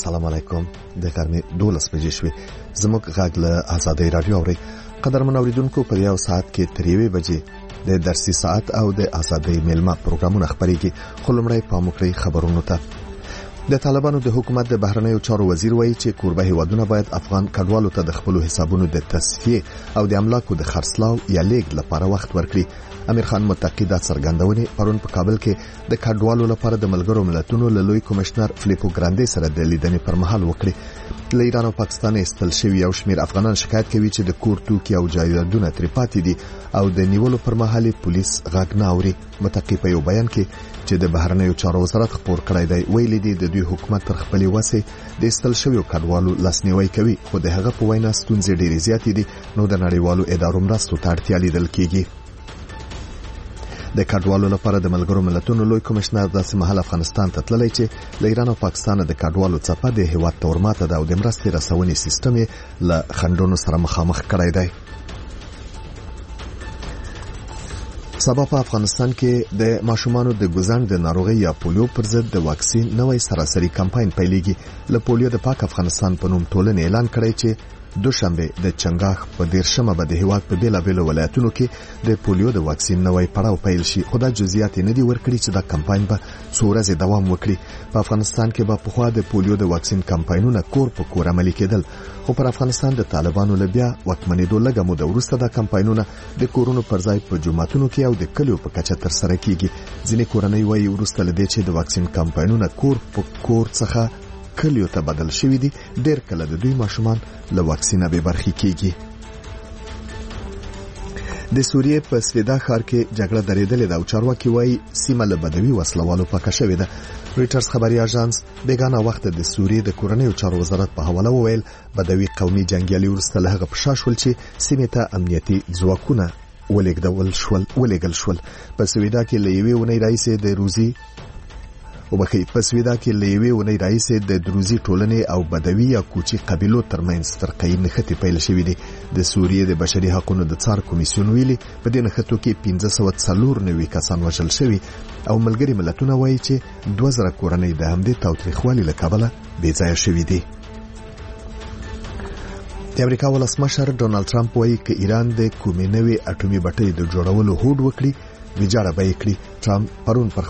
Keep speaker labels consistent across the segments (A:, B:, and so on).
A: السلام علیکم. د غرمې 12 بجې شوې. زموږ غږ له آزادۍ رادیو اوري. قدرمن اوریدونکو په یو ساعت کې 3 بجې د درسي ساعت او د آزادۍ میلمه پروګرامونه خبريږي. خلمړی پاموکړی خبرونو ته. د طالبانو د حکومت د بهرنیو چارو وزیر وایي چې کوربه هیوادونه باید افغان کډوالو ته د خپل حسابونو د تصفیه او د املاکو د خرڅلاو یا لیږد لپاره وخت ورکړي. امیر خان متقی د څرګندونې پرون په کابل کې د کډوالو لپاره د ملګرو ملتونو له لوی کمشنر فلیپو ګراندي سره د لیدنې پر مهال وکړي. له ایران او پاکستان استل شوی یو شمیر افغانان شکایت کوي چې د کور توکي او جایدادونه تر پاتې دي او د نیولو پر مهال پولیس غږ نه اوري. متقی په یو بیان کې چې د بهرنیو چارو وزارت خبر کړی دی ویلي دی د دوی حکومت تر خپلې وسې د استل شوی کډوالو لاسنیوي کوي، خو د هغه په وینا ستونزې ډېرې زیاتې دي، نو د نړیوالو ادارو مرستو ته اړتیا لیدل کیږي. د کډوالو لپاره د ملګرو ملتونو لوی کمشنر داسې مهال افغانستان ته تللی چې له ایران او پاکستان د کډوالو څپه د هیواد تورماته ده او د مرستې رسونې سیستم له خنډونو سره مخامخ کړی دی. سبا په افغانستان کې د ماشومانو د ګوزن د ناروغي یا پولیو پر ضد د واکسین نوې سراسري کمپاین پیلېږي. له پولیو د پاک افغانستان په نوم ټولنې اعلان کړی چې دوشنبه د چنګاښ په 13مه به د هیواد په بیلابېلو ولایتونو کې د پولیو د واکسین نوې پړاو پیل شي. خو دا جزئیات نه دي ورکړي چې دا کمپاین به څو ورځې دوام وکړي. په افغانستان کې به پخوا د پولیو د واکسین کمپاینونه کور په کور عملي کېدل، خو پر افغانستان د طالبانو له بیا واکمنېدو لږه موده وروسته دا کمپاینونه د کورونو پر ځای په جوماتونو کې او د کلیو په کچه تر سره کیږي. ځینې کورنۍ وایي وروسته له دې چې د واکسین کمپاینونه کور په کور څخه کلیو ته بدل شوی دي، ډېر کله د دوی ماشومان له واکسینه به برخې کیږي. د سوریې په سویدا ښار کې جګړه درېدلې ده او چارواکي وایي سیمه له بدوي وسلوالو پاکه شوې ده. رويټرز خبري اژانس بیگانه وخت د سوریې د کورنیو چارو وزارت په حواله وویل بدوي قومي جنگیالي ورسته له هغه پښه شول چې سیمه ته امنیتي ځواکونه ولېږدول شول. په سویدا کې له یوې ونې راځي د روزي په سویدا کې له یوې ونې راځي د دروزي ټولنې او بدوي یا کوچي قبيلو ترمنځ ترقې نښتې پیل شوې دي. د سوریې د بشري حقوقو د څار کمیسیون ویلي په دې نښتو کې 1594 کسان وژل شوي او ملګري ملتونه وایي چې 2000 کورنۍ د همدې تاوتریخوالي له کبله بې ځایه شوي دي. د امریکا ولسمشر ډونالد ټرمپ وایي چې ایران د کومې نوې اټومي بټۍ د جوړولو هوډ وکړي ویجاړه به یې کړي. ټرمپ پرون پر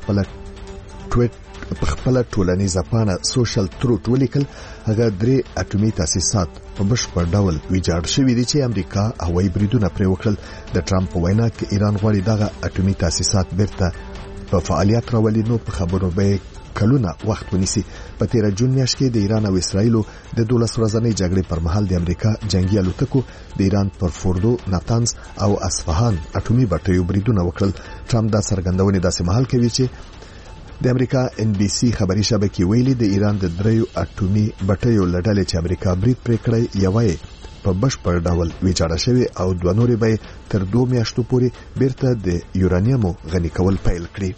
A: خپل ټولنیزه پاڼه سوشل تروت ولیکل هغه 3 اټومي تاسیسات په بشپړ ډول ویجاړ شوي دي چې امریکا هوایي بریدونه پرې وکړل. د ټرمپ په وینا کې ایران غواړي دغه اټومي تاسیسات بیرته په فعالیت راولي، نو په خبرو به کلونه وخت ونیسي. په 13 جون میاشت کې د ایران او اسرایل د 12 ورځنۍ جګړې پر مهال د امریکا جنگي الوتکو د ایران پر فوردو، ناتنز او اصفهان اټومي بټیو بریدونه وکړل. ټرمپ دا څرګندونه داسې مهال کوي چې د امریکا NBC خبري شبکې ویلي د ایران د 3 اټومي بټیو لړل چې امریکا برید پرې کړی یوه په بشپړ ډول ویجاړه شوی او 2 نورې به تر 2 میاشتو پورې بیرته د یورانیوم غني کول پیل کړي.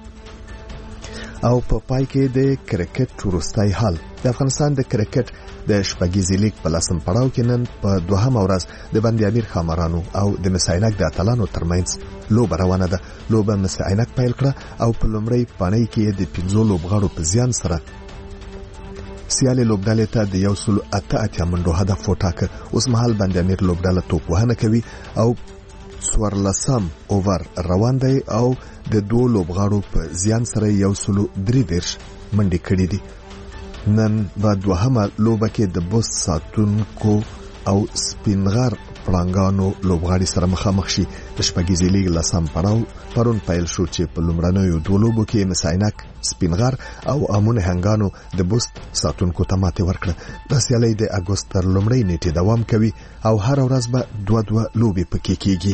A: او په پای کې د کرکټ وروستۍ حال د افغانستان د کرکټ د شپږیزې لیګ په لسم پړاو کې نن په 2مه ورځ د بند امیر خامرانو او د مسعینک د اتلانو ترمنځ لوبه روانه ده. لوبه مسعینک پیل کړه او په لومړی پانۍ کې د 15 لوبغاړو په زیان سره سیالي لوبډلې ته د 108 منډو هدف وټاکه. اوس مهال بند امیر لوبډله توپ وهنه کوي او 14 اوور روان دی او د 2 لوبغاړو په زیان سره 133 منډې کړې دي. نن په 2مه لوبه کې د بوست ساتونکو او سپینغار پړانګانو لوبغاړي سره مخامخ شي. د شپږیزې لیګ لسم پړاو پرون پیل شو چې په لومړنیو 2 لوبو کې مسعینک سپینغار او امون هنګانو د بوست ساتونکو ته ماتې ورکړه. د سیالۍ د اګوست تر لومړۍ نیټې دوام کوي او هر ورځ به 2 لوبې پکې کیږي.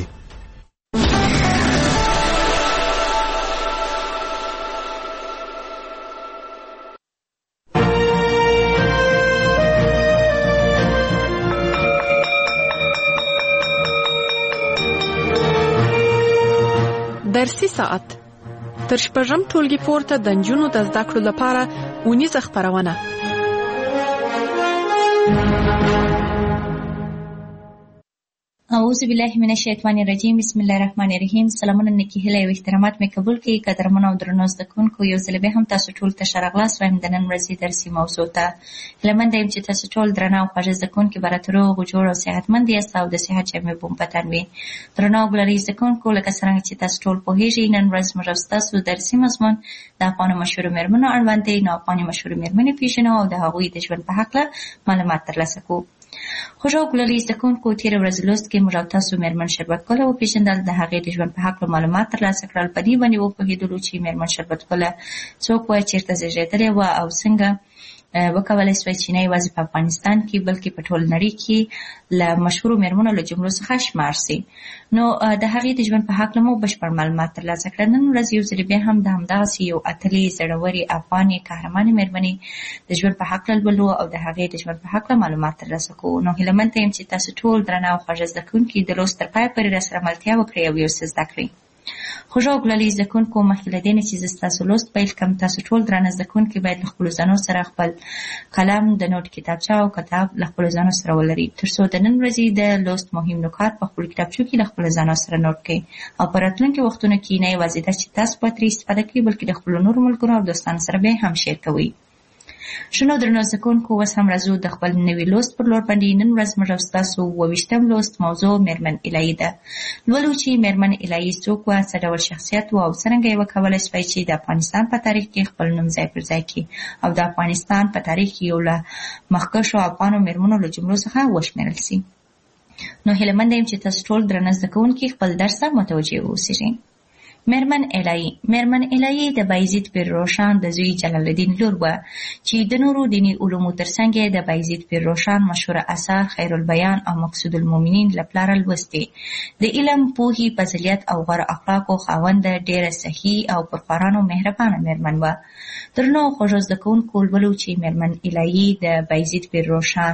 B: درسي ساعت تر شپږم ټولګي پورته د نجونو د زده کړو لپاره اونیزه خپرونه.
C: اعوذ بالله من الشیطان الرجیم. بسم الله الرحمن الرحیم. سلامونه نیکی هیله او احترامات مې قبول کړئ. قدرمنو او درنو زده کوونکو، یو ځل بیا هم تاسو ټول ته ښه راغلاست وایم د نن ورځې درسي موضوع ته. هیله منده یم چې تاسو ټول درنه او خوږه زده کوونکي به راته روغ جوړ او صحتمند یاست او د صحت جامې به مو په تن وي. درنو او ګلالي زده کوونکو، لکه څرنګه چې تاسو ټول پوهېږئ، نن ورځ موږ او ستاسو درسي مضمون د افغانو مشهورو مېرمنو اړوند دی. نو افغاني مشهورو مېرمنې پېژنو او د هغوی د ژوند په هکله معلومات ترلاسه کوو. خوږو ګلالي زده کوونکو، تېره ورځ لوست کې موږ او تاسو مېرمن شربت ګله وپېژندل، د هغې د ژوند په هکله معلومات ترلاسه کړل. په دې باندې وپوهېدلو چې مېرمن شربت ګله څوک وه، چېرته زېږېدلې وه او څنګه وکولای سوای چې نه یوازې په افغانستان کې بلکې په ټول نړۍ کې له مشهورو مېرمنو له جملو څخه شمار سي. نو د هغې د ژوند په هکله مو بشپړ معلومات ترلاسه کړل. نن ورځ یو ځل بیا هم د همدغسې یو اتلې زړورې افغانې قهرمانې مېرمنې د ژوند په هکله لولو او د هغې د ژوند په هکله معلومات ترلاسه کوو. نو هیله منده یم چې تاسو ټول درنه او خوږه زده کوونکي د لوست تر پایه پورې راسره ملتیا وکړئ او یو څه زده کړئ. خوږو ګلالي زده کوونکو، مخکې له دې نه چې زه ستاسو لوست پیل کړم، تاسو ټول درانه زده کوونکي باید له خپلو ځانو سره خپل قلم، د نوټ کتابچه او کتاب له خپلو ځانو سره ولرئ، تر څو د نن ورځې د لوست مهم نکات په خپلو کتابچو کې له خپلو ځانو سره نوټ کړئ او په راتلونکي وختونو کې نه یوازې دا چې تاسو به ترې استفاده کړئ بلکې د خپلو نورو ملګرو او دوستانو سره به هم شیر کوئ. شنو درنو زده کوونکو، اوس هم راځو د خپل نوي لوست پر لور باندې. نن ورځ موږ او ستاسو 28م لوست موضوع مېرمن الهي ده. لولو چې مېرمن الهي څوک وه، څه ډول شخصیت وه او څرنګه یې وکولی سوای چې د افغانستان په تاریخ کې خپل نوم ځای پر ځای کړي او د افغانستان په تاریخ کې یو له مخکښو افغانو مېرمنو له جملو څخه وشمېرل سي. نو هیله منده یم چې تاسو ټول درنه زده کوونکي خپل درس ته متوجه واوسئ. مېرمن الهي. مېرمن الهي د بایزید پیر روښان د زوی جلال الدین لور وه چې د نورو دیني علومو ترڅنګ یې د بایزید پیر روښان مشهوره اثار خیر البیان او مقصود المؤمنین له پلاره لوستې. د علم، پوهې، فضیلت او غوره اخلاقو خاونده، ډېره صحي او پرخوارانو مهربانه مېرمن وه. درنو او خوږو زده کوونکو، لولو چې مېرمن الهي د بایزید پیر روښان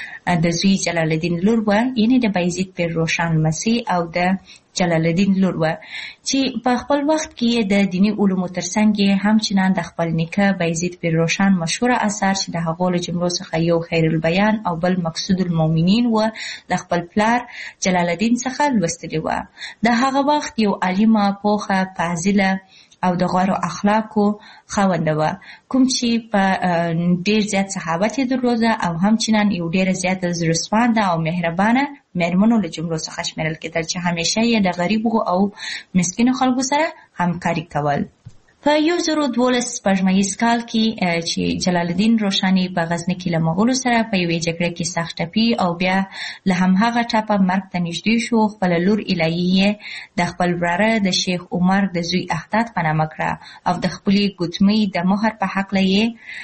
C: د زوی جلال الدین لور وه، یعنې د بایزید پیر روښان لمسۍ او د جلال الدین لور وه چې په خپل وخت کې د دیني علومو ترڅنګ یې همچنان د خپل نیکه بایزید پیر روښان مشهوره اثار چې د هغو له جملو څخه یو خیر البیان او بل مقصود المؤمنین وه له خپل پلار جلال الدین څخه لوستلې وه. د هغه وخت یو عالمه، پوخه، فاضله او د غوره اخلاقو خاونده وه، کوم چې په ډېر زیات صحابت یې درلوده او همچنان یو ډېره زیاته زړهسوانده او مهربانه مېرمنو له جملو څخه شمېرل کېدل چې همیشه یې د غریبو او مسکینو خلکو سره همکاري کول. په 1012 سپوږمیز کال کې چې جلال الدین روښاني په غزني کې له مغولو سره په یوې جګړه کې سخت ټپي او بیا له همهغه ټپه مرګ ته نږدې شو، خپله لور الهي یې د خپل وراره د شیخ عمر د زوی احداد په نامه کړه او د خپلې ګوتمۍ د مهر په هکله یې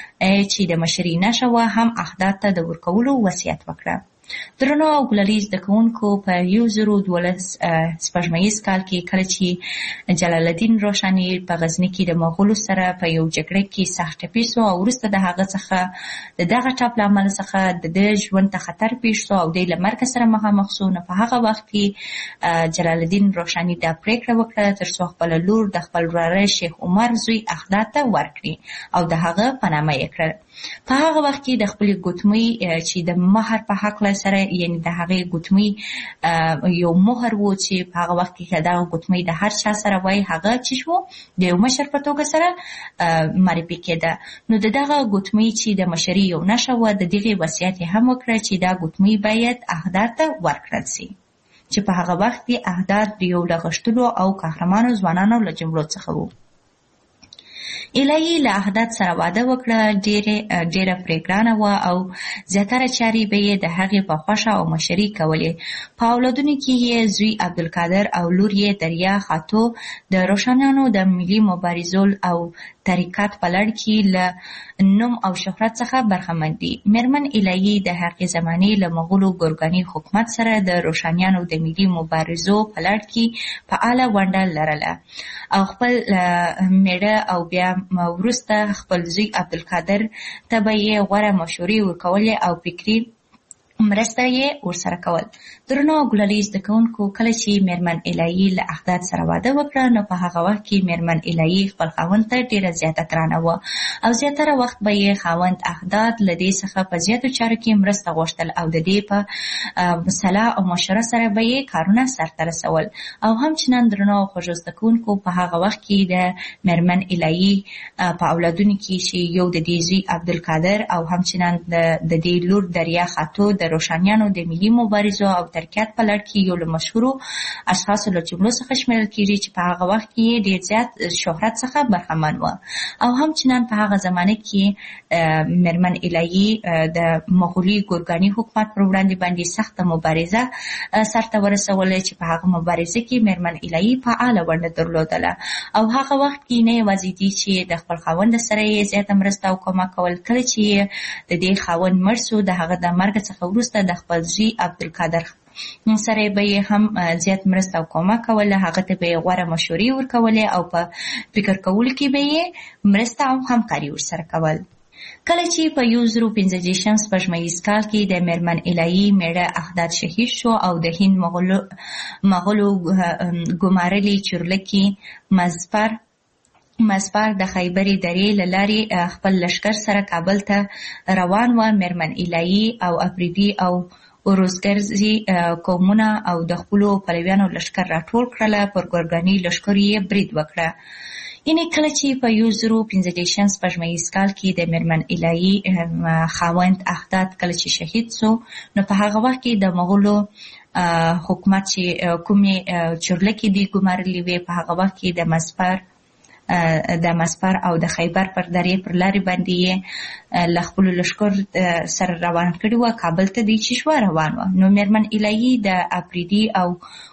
C: چې د مشرۍ نښه وه هم احداد ته د ورکولو وصیت وکړه. درنو او ګلالي زده کوونکو، په 1012 سپوږمیز کال کې کله چې جلال الدین روښاني په غزني کې د مغولو سره په یو جګړه کې سخت ټپي سو او وروسته د هغه څخه د دغه ټپ له امله څخه د ده ژوند ته خطر پیښ سو او دی له مرګ سره مخامخ سو. نو په هغه وخت کې جلال الدین روښاني دا پرېکړه وکړه تر څو خپله لور د خپل وراره شیخ عمر زوی احداد ته ورکړي او د هغه په نامه یې کړل. په هغه وخت کې د خپلې ګوتمۍ چې د مهر په هکله سره، یعنې د هغې ګوتمۍ یو مهر و چې په هغه وخت کې دغه ګوتمۍ د هر چا سره وای هغه چې شو د یو مشر په توګه سره معرفي کېده. نو د دغه ګوتمۍ چې د مشرۍ یو نښه وه، د دغې وصیت یې هم وکړه چې دا ګوتمۍ باید احداد ته ورکړل سي چې په هغه وخت کې احداد د یو له غښتلو او قهرمانو ځوانانو له جملو څخه وو. الهي له احداد سره واده وکړه، ډېره پرېګرانه وه او زیاتره چارې به یې د هغې په خوښه او مشري کولې. په اولادونو کې یې زوی عبدالقادر او لور یې دریا خاتو د روښانیانو د ملي مبارزو او تحریکات په لړ کې له نوم او شهرت څخه برخمن دي. مېرمن الهي د هغې زمانې له مغولو ګورګاني حکومت سره د روښانیانو د ملي مبارزو په لړ کې فعاله ونډه لرله او خپل میړه او بیا وروسته خپل زوی عبدالقادر ته به یې غوره مشورې ورکولې او فکري مرسته یې ورسره کول. درنو ګلالي زده کوونکو، کله چې میرمن الهي له احداد سره واده وکړه نو په هغه وخت کې میرمن الهي خپل خاوند ته ډېره زیاته ګرانه وه او زیاتره وخت به یې خاوند احداد له دې څخه په زیاتو چارو کې مرسته غوښتل او د دې په صلاح او مشوره سره به یې کارونه سرته رسول. او همچنان درنو خوږو زده کوونکو، په هغه وخت کې د میرمن الهي په اولادونو کې چې یو د دې زوی عبدالقادر او همچنان د دې لور دریا خاتو د روشانیانو د ملي مبارزو او ترکیات په لړ کې یو له مشهورو اشخاصو له جملو څخه شمیرل کېږي چې په هغه وخت کې ډېر زیات شهرت څخه برخمن وه. او همچنان په هغه زمانه کې میرمن الهي د مغولي ګورګاني حکومت پر وړاندې باندې سخته مبارزه سرته ورسوله چې په هغه مبارزه کې میرمن الهي فعاله ونډه درلودله. او هغه وخت کې نه یوازې دي چې د خپل خاوند سره یې زیاته مرسته او کومک کول، کله چې د دې خاوند مړ سو د هغه د مرګ څخه وروسته د خپل زوی عبدالقادر سره به یې هم زیات مرسته او کومک کوله. هغه ته به یې غوره مشورې ورکولې او په فکر کولو کې به یې مرسته او همکاري ورسره کول. کله چې په 1015 سپوږمیز کال کې د میرمن الهي میړه احداد شهید شو او د هند مغولو ګمارلي چورلکي مظفر د خیبري درې له لارې خپل لښکر سره کابل ته روان و. میرمن الهي او افریدي او اوروزګرزي قومونه او د خپلو پلویانو لښکر راټول کړله. پر ګورګاني لښکرو یې برید وکړه. یعنې کله چې په 1015 سپوږمیز کال کې د میرمن الهي خاوند احداد کله چې شهید سو نو په هغه وخت کې د مغولو حکومت چې کومې چورلکې دي ګمارلې وې، په هغه وخت کې د مسپر او د خیبر پر درې پر لارې باندې یې له خپلو لښکر سره روان کړي وه. کابل ته دوی چې شوه روان وه. نو میرمن الهي د افریدي او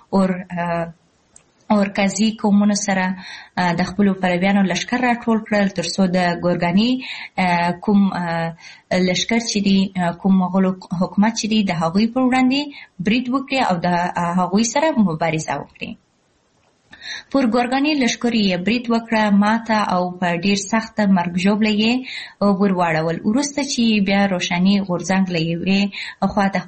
C: اورکزي قومونو سره د خپلو پلویانو لښکر راټول کړل تر څو د ګورګاني کوم لښکر چې دي، کوم مغولو حکومت چې دي، د هغوی پر وړاندې برید وکړي او د هغوی سره مبارزه وکړي. پر ګورګاني لښکرو یې برید وکړه، ماته او په ډېر سخته مرګ ژوبله یې ورواړول. وروسته چې بیا روښاني غورځنګ له یوې خوا د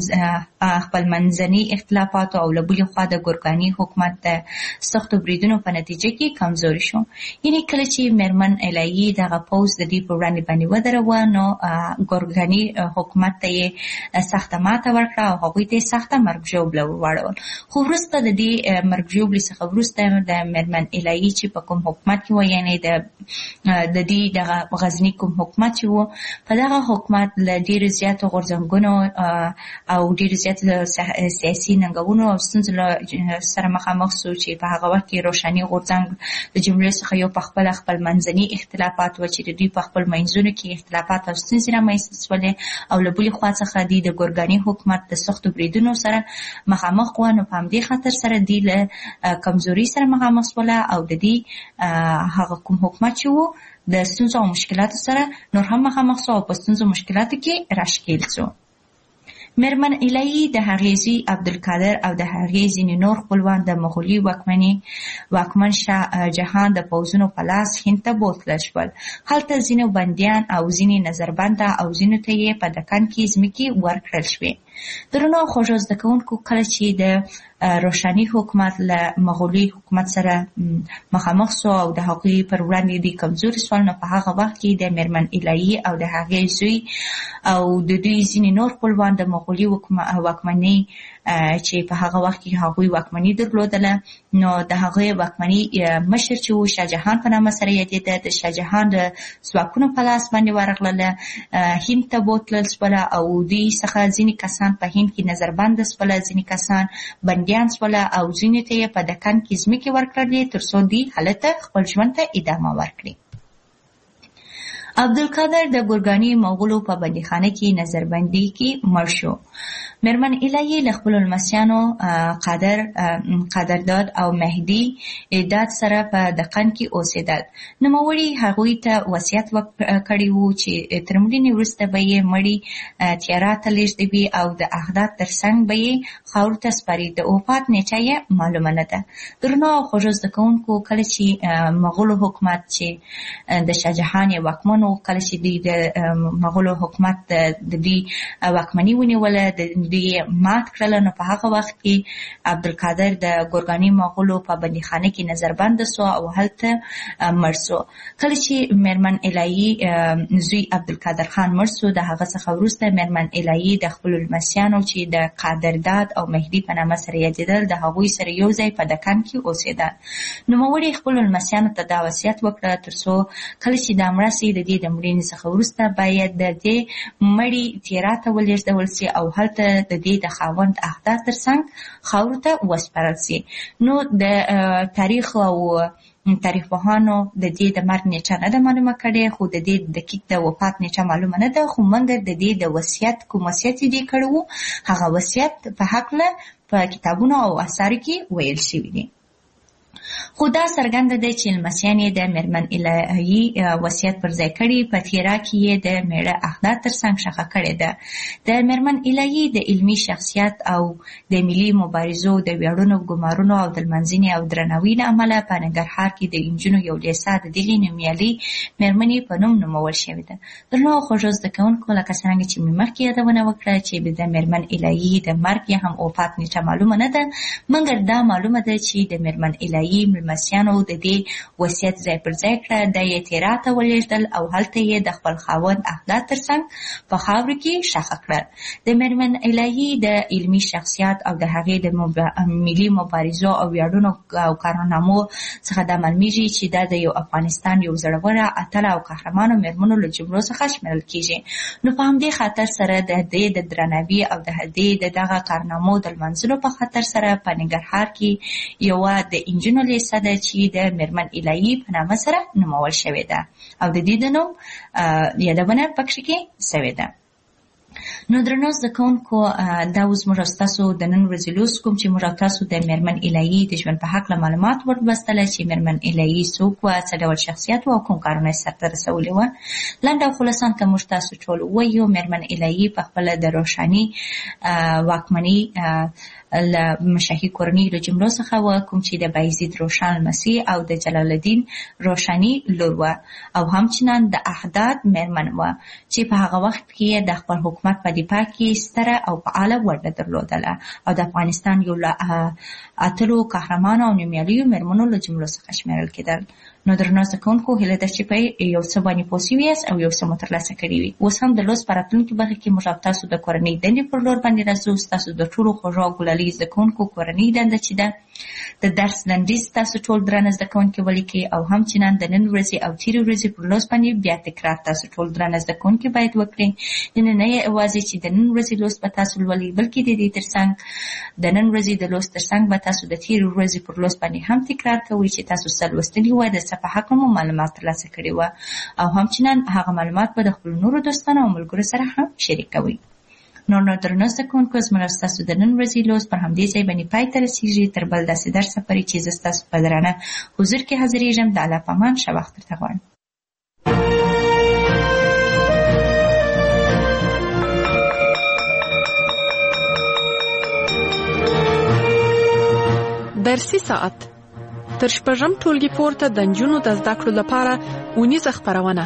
C: خپل منځني اختلافاتو او له بلې خوا د ګورګاني حکومت د سختو بریدونو په نتیجه کې کمزوري شو. یعنې کله چې میرمن الهي دغه پوځ د دې پر وړاندې باندې ودروه نو ګورګاني حکومت ته یې سخته ماته ورکړه او هغوی ته یې سخته مرګ ژوبله ورواړول. خو وروسته د دې مرګ ژوبلې څخه وروسته د میرمن الهي چې په کوم حکومت کې و، یعنې د دې دغه غزني کوم حکومت چې و، په دغه حکومت له ډېرو زیاتو غورځنګونو او ډېرو زیاتو سیاسي ننګونو او ستونزو سره مخامخ سو چې په هغه وخت کې روښاني غورځنګ د جملې څخه یو په خپل منځني اختلافات و چې د دوی په خپل منځونو کې اختلافات او ستونزې رامنځته شولې او له بلې خوا څخه دوی د ګورګاني حکومت د سختو بریدونو سره مخامخ و. نو په همدې خاطر سره دوی له کمزوري سره مخامخ شوله او د دې هغه کوم حکومت چې و د ستونزو او مشکلاتو سره نور هم مخامخ شو او په ستونزو مشکلاتو کې راښکېل شو. میرمن الهي د هغې زوی عبدالقادر او د هغې ځینې نور خپلوان د مغولي واکمن شاه جهان د پوځونو په لاس هند ته بوتلل شول. هلته ځینې بندیان او ځینې نظربنده او ځینو ته یې په دکن کې ځمکې ورکړل شوې. درنو خوږو زده کوونکو، کله چې د روښاني حکومت له مغولي حکومت سره مخامخ سو او د هغوی پر وړاندې د کمزوري سول، نو په هغه وخت کې د میرمن الهي او د هغې زوی او د دوی ځینې نور خپلوان د مغولي واکمنۍ چې په هغه وخت کې هغوی واکمني درلودله، نو د هغوی واکمني مشر چې و شاه جهان په نامه سره یادېده، د شاه جهان د ځواکونو په لاس باندې ورغلله. هند ته بوتلل شوله او دوی څخه ځینې کسان په هند کې نظربنده شوله، ځینې کسان بندیان شوله او ځینې ته یې په دکن کې ځمکې ورکړلې تر څو دوی هلته خپل ژوند ته ادامه ورکړي. عبدالقادر د ګورګاني مغولو په بندیخانه کې نظربندي کې مړ شو. مېرمن الهي له خپلو لمسیانو قدرداد او مهدي داد سره په دقن کې اوسېدل. نوموړي هغوی ته وصیت کړی و چې تر مړینې وروسته به یې مړی تیارا ته لېږدوي او د احداد تر څنګ به یې خاورو ته سپاري. د وفات نیټه یې معلومه نه ده. درنو او خوږو زده کوونکو، کله چې مغولو حکومت چې د شاهجهان یې واکمن و، کله چې دوی د مغولو حکومت د دوی واکمني ونیوله، د دوی مات کړله، نو په هغه وخت کې عبدالقادر د ګورګاني مغولو په بندیخانه کې نظربنده سو او هلته مړ سو. کله چې مېرمن الهي زوی عبدالقادر خان مړ سو، د هغه څخه وروسته مېرمن الهي د خپلو لمسیانو چې د قدرداد او مهدي په نامه سره یادېدل، د هغوی سره یو ځای په دکن کې اوسېدل. نوموړي خپلو لمسیانو ته دا وصیت وکړه تر څو کله چې دا مړه سي، د دې د مړینې څخه وروسته باید د دې مړي تیرا ته ولېږدول سي او هلته د دې د خاوند احداد تر څنګ خاورو ته وسپارل سي. نو د تاریخ او تاریخ پوهانو د دې د مرګ نیټه نه ده معلومه کړې، خو د دې دقیق د وفات نیټه معلومه نه ده. خو موږ د دې د وصیت کوم وصیت دې کړی و، هغه وصیت په هکله په کتابونو او اثارو کې ویل شوي دي. خو دا څرګنده ده چې لمسیان یې د مېرمن الهي وصیت پر ځای کړي، په تیرا کې یې د مېړه احداد تر څنګ ښخه کړې ده. د مېرمن الهي د علمي شخصیت او د ملي مبارزو د ویاړونو، ګمارونو او د لمانځنې او درناوي له امله په ننګرهار کې د انجونو یو لیسه د دغې نومیالۍ مېرمنې په نوم نومول شوې ده. درنو او خوږو زده کوونکو، لکه څرنګه چې مې مخکې یادونه وکړه چې د مېرمن الهي د مرګ یا هم وفات نیټه معلومه نه ده، مګر دا معلومه ده چې د مېرمن الهي مېلمستیانو د دې وصیت ځای پر ځای کړه، د یې تیرا ته ولېږدل او هلته یې د خپل خاوند احداد تر څنګ په خاورو کې ښخ کړل. د مېرمن الهي د علمي شخصیت او د هغې د ملي مبارزو او ویاړونو او کارنامو څخه دا معلومیږي چې دا د یو افغانستان یو زړوره، اتله او قهرمانو مېرمنو له جملو څخه شمیرل کېږي. نو په همدې خاطر سره د دې د درناوي او د دې د دغه کارنامو د لمانځلو په خاطر سره په ننګرهار کې یوه د انجونو لیسه ده چې د مېرمن الهي په نامه سره نومول شوې ده او د دې د نوم یادونه پکې کې شوې ده. نو درنو زده کوونکو، دا اوس موږ ستاسو د نن ورځې لوست کوم چې موږ تاسو د مېرمن الهي د ژوند په هکله معلومات ورلوستله چې مېرمن الهي څوک وه، څه ډول شخصیت وه او کوم کارونه یې سرته رسولي وه. لنډ او خلاصان که موږ تاسو ټول ووایو، مېرمن الهي په خپله د روښاني واکمني له مشاهي کورنۍ له جملو څخه وه، کوم چې د بایزید روښان لمسي او د جلال الدین روښاني لور وه او همچنان د احداد مېرمن وه چې په هغه وخت کې د خپل حکومت په دفاع کې ستره او فعاله ونډه درلودله او د افغانستان یو له اتلو قهرمانو او نومیالیو مېرمنو له جملو څخه شمیرل کېدل. نو درنو زده کوونکو، هیله ده چې په یو څه باندې پوه شوي یاست او یو څه مو ترلاسه کړي وي. اوس هم د لوست په راتلونکي برخه کې موږ تاسو د کورنۍ دندې پر لور باندې راځو. ستاسو د ټولو خوږو او ګلالي زده کوونکو کورنۍ دنده چې ده د درس لنډیز تاسو ټول درانه زده کوونکي ولیکئ او همچنان د نن ورځې او تېرې ورځې پر لوست باندې بیا تکرار تاسو ټول درانه زده کوونکي باید وکړئ. نه یوازې چې د نن ورځې لوست به تاسو لولئ، بلکې د دې ترڅنګ د نن ورځې د لوست ترڅنګ به تاسو د تېرې ورځې پر لوست باندې هم تکرار کوئ چې تاسو څه لوستلي وای، د څه په هکله مو معلومات ترلاسه کړي وه او همچنان هغه معلومات به د خپلو نورو دوستانو او ملګرو سره هم شریکوئ. نو درنو زده کوونکو، زموږ ستاسو د نن ورځې لوست پر همدې ځای باندې پای ته رسېږي. تر بل داسې درسه پورې چې زه ستاسو په درانه حضور کې حاضرېږم، د الله په امان ښه وخت درته غواړم.
B: درسي ساعت تر شپږم ټولګي پورته د نجونو د زده کړو لپاره اونیزه خپرونه.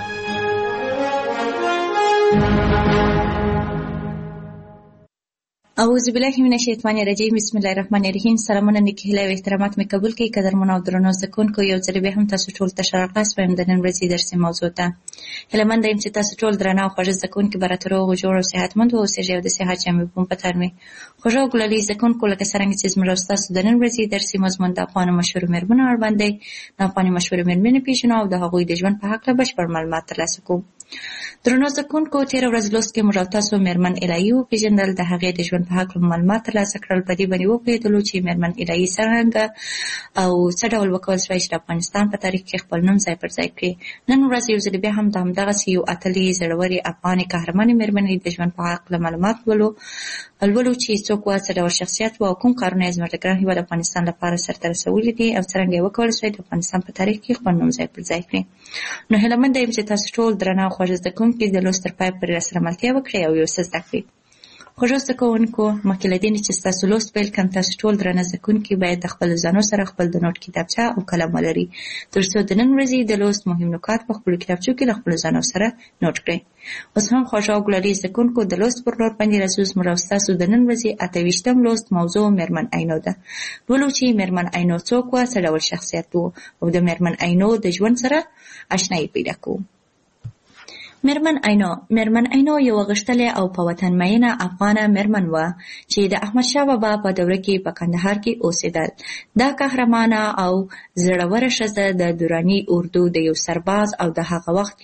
C: اعوذ بالله من الشیطان الرجیم، بسم الله الرحمن الرحیم. سلامونه، نیکي هیله او احترامات مې قبول کړئ. قدرمنو او درنو زده کوونکو، یو ځل بیا هم تاسو ټول ته ښه راغلاست وایم د نن ورځې درسي موضوع ته. هیله منده یم چې تاسو ټول درانه او خوږ زده کوونکي به راته روغ جوړ او صحتمند واوسېږئ او د صحت جامې به مو په تن وي. خوږو او ګلالي زده کوونکو، لکه څرنګه چې زموږ او ستاسو د نن ورځې درسي مضمون د افغانو مشهورو مېرمنو اړوند دی، د افغاني مشهورو مېرمنې پېژنو او د هغوی د ژوند په هکله بشپړ معلومات ترلاسه کوو. درنو زده کوونکو، تېره ورځ لوست کې موږ او تاسو مېرمن الهي وپېژندل، د هغې د ژوند په هکله معلومات ترلاسه کړل. په دې باندې وپوهېدلو چې مېرمن الهي څرنګه او څه ډول وکول شوی چې د افغانستان په تاریخ کې خپل نوم ځای پر ځای کړي. نن ورځ یو ځل بیا هم د همدغسې یو اتلې زړورې افغانې قهرمانې مېرمنې د ژوند په هکله معلومات لولو چې څوک وه، څه ډول شخصیت وه او کوم کارونه یې زموږ د ګران هېواد افغانستان لپاره سرته رسولي دي او څرنګه یې وکولی شوی د افغانستان په تاریخ کې خپل نوم ځای پر ځای کړي. نو هیله منده یم چې تاسو ټول درنه او خوږه زده کوونکي د لوست تر پای پورې راسره ملتیا وکړئ او یو څه زده کړئ. خوږو زده کوونکو، مخکې له دې نه چې ستاسو لوست پیل کړم، تاسو ټول درنه زده کوونکي باید د خپلو ځانو سره خپل د نوټ کتابچه او قلم ولرئ، تر څو د نن ورځې د لوست مهم نکات په خپلو کتابچو کې له خپلو ځانو سره نوټ کړئ. اوس هم خوږو او ګلالي زده کوونکو، د لوست پر لور باندې راځو. زموږ او ستاسو د نن ورځې 28م لوست موضوع مېرمن عینو ده. لولو چې مېرمن عینو څوک وه، څه ډول شخصیت و او د مېرمن عینو د ژوند سره اشنایي پیدا کوو. مېرمن عینو یوه غښتلې او په وطن مینه افغانه مېرمن وه چې د احمدشاه بابا په دوره کې په کندهار کې اوسېدل. دا قهرمانه او زړوره ښځه د دراني اردو د یو سرباز او د هغه وخت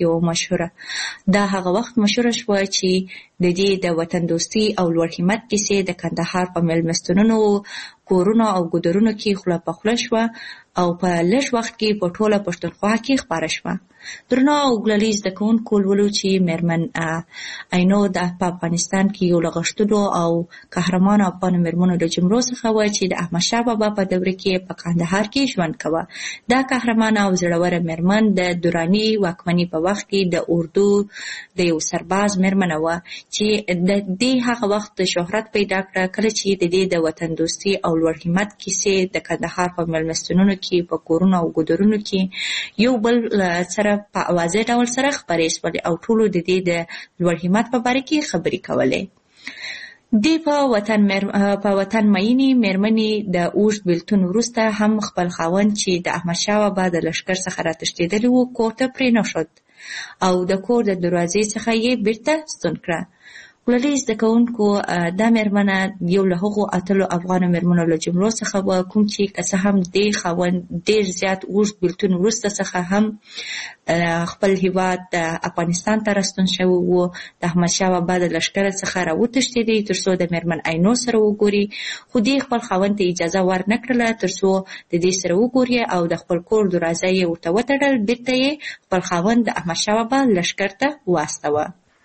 C: مشهوره شوه چې د دې د وطن دوستي او لوړ همت کیسې د کندهار په مېلمستونونو، کورونو او ګودرونو کې خوله په خوله شوه او په لږ وخت کې په ټوله پښتونخوا کې خپاره شوه. درنو او ګلالي زده کوونکو، لولو چې مېرمن عینو په افغانستان کې یو له غښتلو او قهرمانو افغانو مېرمنو له جملو څخه وه چې د احمدشاه بابا په دوره کې په کندهار کې ژوند کوه. دا قهرمانه او زړوره مېرمن د دراني واکمنۍ په وخت کې د اردو د یو سرباز مېرمنه وه چې د دې هغه وخت شهرت پیدا کړه کله چې د دې د وطن دوستي او لوړ همت کیسې د کندهار په مېلمستونونو کې، په کورونو او ګودرونو کې یو بل سره په اوازې ډول سره خپرې شولې او ټولو د دې د لوړ همت په باره کې خبرې کولې. دې په وطن مینې مېرمنې د اوږد بېلتون وروسته هم خپل خاوند چې د احمدشاه بابا د لښکر څخه راتښتېدلی و کور ته پرېنښود او د کور د دروازې څخه یې بیرته ستون کړه. ګلالي زده کوونکو، دا مېرمنه یو له هغو اتلو افغانو مېرمنو له جملو څخه وه کوم چې که څه هم دې خاوند ډېر زیات اوږد بېلتون وروسته څخه هم خپل هېواد افغانستان ته راستون شوی و، د احمدشاه بابا د لښکره څخه راوتښتېدی تر څو د مېرمن عینو سره وګوري، خو دې خپل خاوند ته اجازه ورنه کړله تر څو د دې سره وګوري او د خپل کور دروازه یې ورته وتړل. بېرته یې خپل خاوند د احمدشاه بابا لښکر ته واستوه.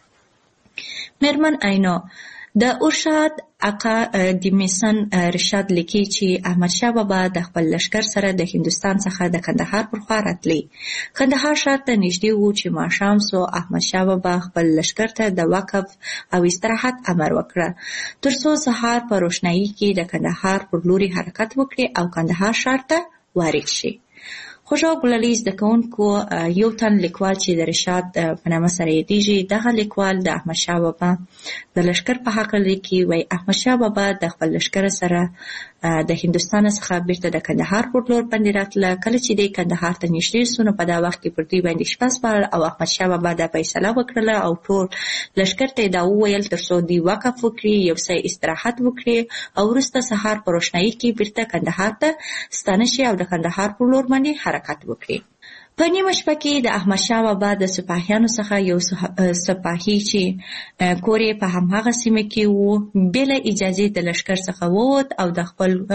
C: مېرمن عینو د ارشاد اقا د میسن رشاد لیکي چې احمدشاه بابا د خپل لښکر سره د هندوستان څخه د کندهار پر خوا راتلی. کندهار ښار ته نږدې و چې ماښام سو. احمدشاه بابا خپل لښکر ته د وقف او استراحت امر وکړه تر څو سهار په روښنایي کې د کندهار پر لوري حرکت وکړي او کندهار ښار ته وارد شي. خوږو ګلالي زده کوونکو، یو تن لیکوال چې د رشاد په نامه سره یادیږي، دغه لیکوال د احمدشاه بابا د لښکر په هکله لیکي. وایي احمدشاه بابا د خپل لښکر سره د هندوستان څخه بیرته د کندهار پر لور باندې راتله. کله چې دی کندهار ته نږدې سو نو په دا وخت کې پر دوی باندې شپه سپارل او احمدشاه بابا دا فیصله وکړله او ټول لښکر ته یې دا وویل تر څو دوی وقف وکړي، یو څه استراحت وکړي او وروسته سهار په روښنایي کې بیرته کندهار ته ستانه شي او د کندهار پر لور باندې حرکت وکړي. په نیمه شپه کې د احمدشاه بابا د سپاهیانو څخه یو سپاهي چې کور یې په همهغه سیمه کې و بې له اجازې د لښکر څخه ووت او د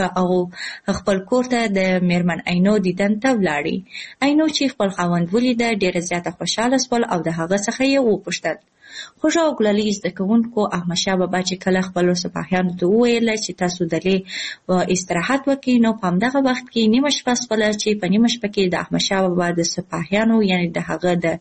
C: خپل کور ته د مېرمن عینو دیدن ته ولاړی. عینو چې خپل خاوند ولیده ډېره زیاته خوشحاله شول او د هغه څخه یې وپوښتل. خوږو او ګلالي زده کوونکو، احمدشاه بابا چې کله خپلو سپاهیانو ته وویله چې تاسو دلې استراحت وکړئ نو په همدغه وخت کې نیمه شپه شوله چې په نیمه شپه کې د احمدشاه بابا د سپاهیانو یعنې د هغه د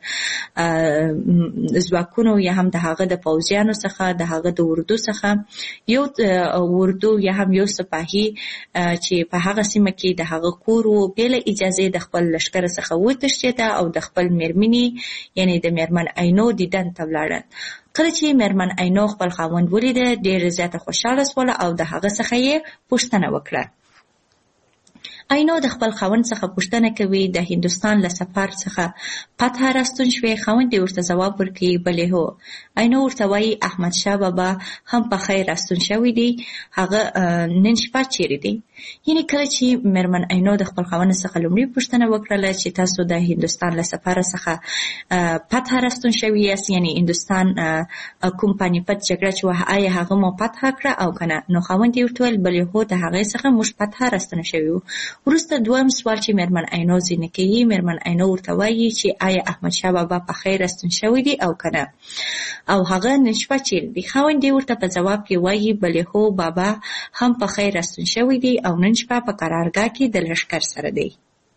C: ځواکونو یا هم د هغه د پوځیانو څخه د هغه د اردو څخه یو اردو یا هم یو سپاهي چې په هغه سیمه کې د هغه کور و بې له اجازې د خپل لښکر څخه وتښتېده او د خپل مېرمنې یعنې د مېرمن عینو دیدن ته ولاړل. کله چې مېرمن عینو خپل خاوند ولیده ډېره زیاته خوشحاله شوله او د هغه څخه یې پوښتنه وکړه. عینو د خپل خاوند څخه پوښتنه کوي د هندوستان له سفر څخه فتح راستون شوې؟ خاوند یې ورته ځواب ورکوي بلې هو. عینو ورته وایي احمدشاه بابا هم په خیر راستون شوی دی، هغه نن شپه چیرې دی؟ یعنی کله چې میرمن عینو د خپل خاوند څخه لومړی پوښتنه وکړله چې تاسو د هندوستان له سفر څخه فتح راستون شوي یاست، یعنی هندوستان کوم پانیپت جګړه چې وه آیا هغه مو فتح کړه او کنه؟ نو خاوند یې ورته وویل بلې هو د هغې څخه موږ فتح راستون شوي وو. وروسته دویم سوال چې میرمن عینو ځینې کوي، میرمن عینو ورته وایي چې آیا احمدشاه بابا په خیر راستون شوی دی او کنه، او هغه نن شپه چیرې دی؟ خاوند یې ورته په ځواب کې وایي بلې هو بابا هم په خیر راستون شوی دی او نن شپه په قرارګاه کې د لښکر سره دی.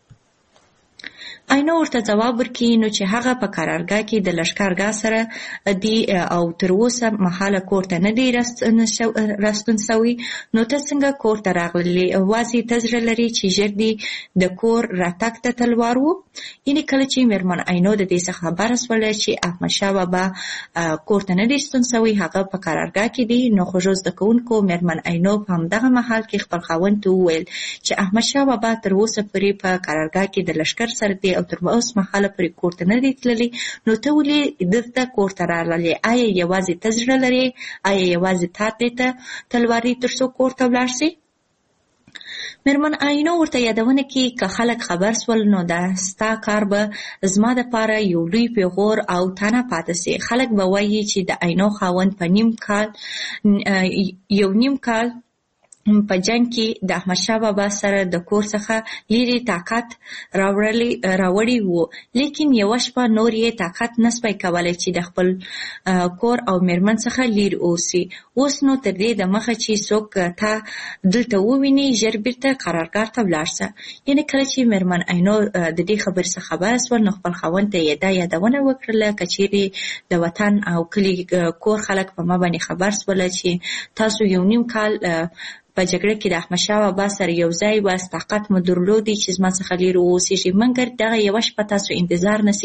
C: عینو ورته ځواب ورکړي نو چې هغه په قرارګاه کې د لښکرګاه سره دی او تر اوسه مهاله کور ته نه دی راستون سوی، نو ته څنګه کور ته راغلی؟ وازې ته زړه لري چې ژر دی د کور راتګ ته تلوار و. یعنې کله چې میرمن عینو د دې څخه خبره شوله چې احمدشاه بابا کور ته نه دی راستون سوی، هغه په قرارګاه کې دی، نو خوږو زده کوونکو میرمن عینو په همدغه مهال کې خپل خاوند ته وویل چې احمدشاه بابا تر اوسه پورې په قرارګاه کې د لښکر سره دی او تر اوسه مهاله پورې کور ته نه دی تللی، نو ته ولې دلته کور ته راغلې؟ آیا یوازې ته زړه لرې؟ آیا یوازې تا دې ته تلواري تر څو کور ته ولاړ شي؟ میرمن عینو ورته یادونه کوي که خلک خبر سول نو دا ستا کار به زما دپاره یو لوی پیغور او تانه پاتې سي. خلک به وایي چې د عینو خاوند په یو نیم کال په جنګ کې د احمدشاه بابا سره د کور څخه لیرې طاقت راوړی وو، لیکن یوه شپه نور یې طاقت نسپی کولی چې د خپل کور او میرمن څخه لیر اوسي. اوس نو تر دې د مخه چې څوک تا دلته وویني ژر بیرته قرارګاه ته ولاړ شه. یعنې کله چې میرمن عینو د دې خبرې څخه خبره سول نو خپل خاوند ته یې دا یادونه وکړله که چیرې د وطن او کلي کور خلک په ما باندې خبر سوله چې تاسو یو نیم کال په جګړه کې د احمدشاه بابا سره یو ځای واست، طاقت مو درلودی چې زما څخه لرې واوسېږئ، مګر دغه یوه شپه تاسو انتظار نسئ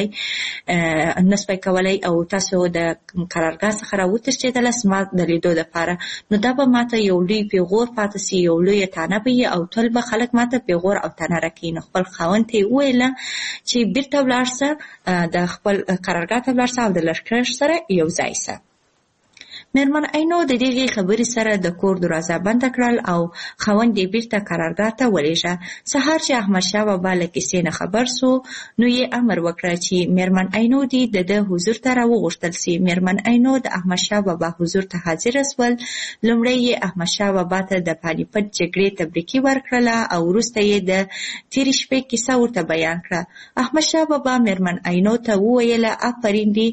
C: کولی او تاسو د قرارګاه څخه راوتښتېدلاست زما د لیدو دپاره، نو دا به ماته یو لوی پیغور پاتې سي، یو لویه تانه به وي او تل به خلک ماته پیغور او تانه راکوي. نو خپل خاوند ته یې وویله چې بیرته ولاړ شه، د خپل قرارګاه ته ولاړ شه او د لښکر سره یو ځای شه. میرمن عینو د دغې خبرې سره د کور دروازه بنده کړل او خاوند یې بیرته قرارګاه ته ولېږه. سهار چې احمدشاه بابا له کیسې نه خبر سو نو یې امر وکړه چې میرمن عینو دې د ده حضور ته راوغوښتل سي. میرمن عینو د احمدشاه بابا حضور ته حاضره سول. لومړی یې احمدشاه بابا ته د پانیپت جګړې تبریکي ورکړله او وروسته یې د تېرې شپې کیسه ورته بیان کړه. احمدشاه بابا میرمن عینو ته وویله آفرین دې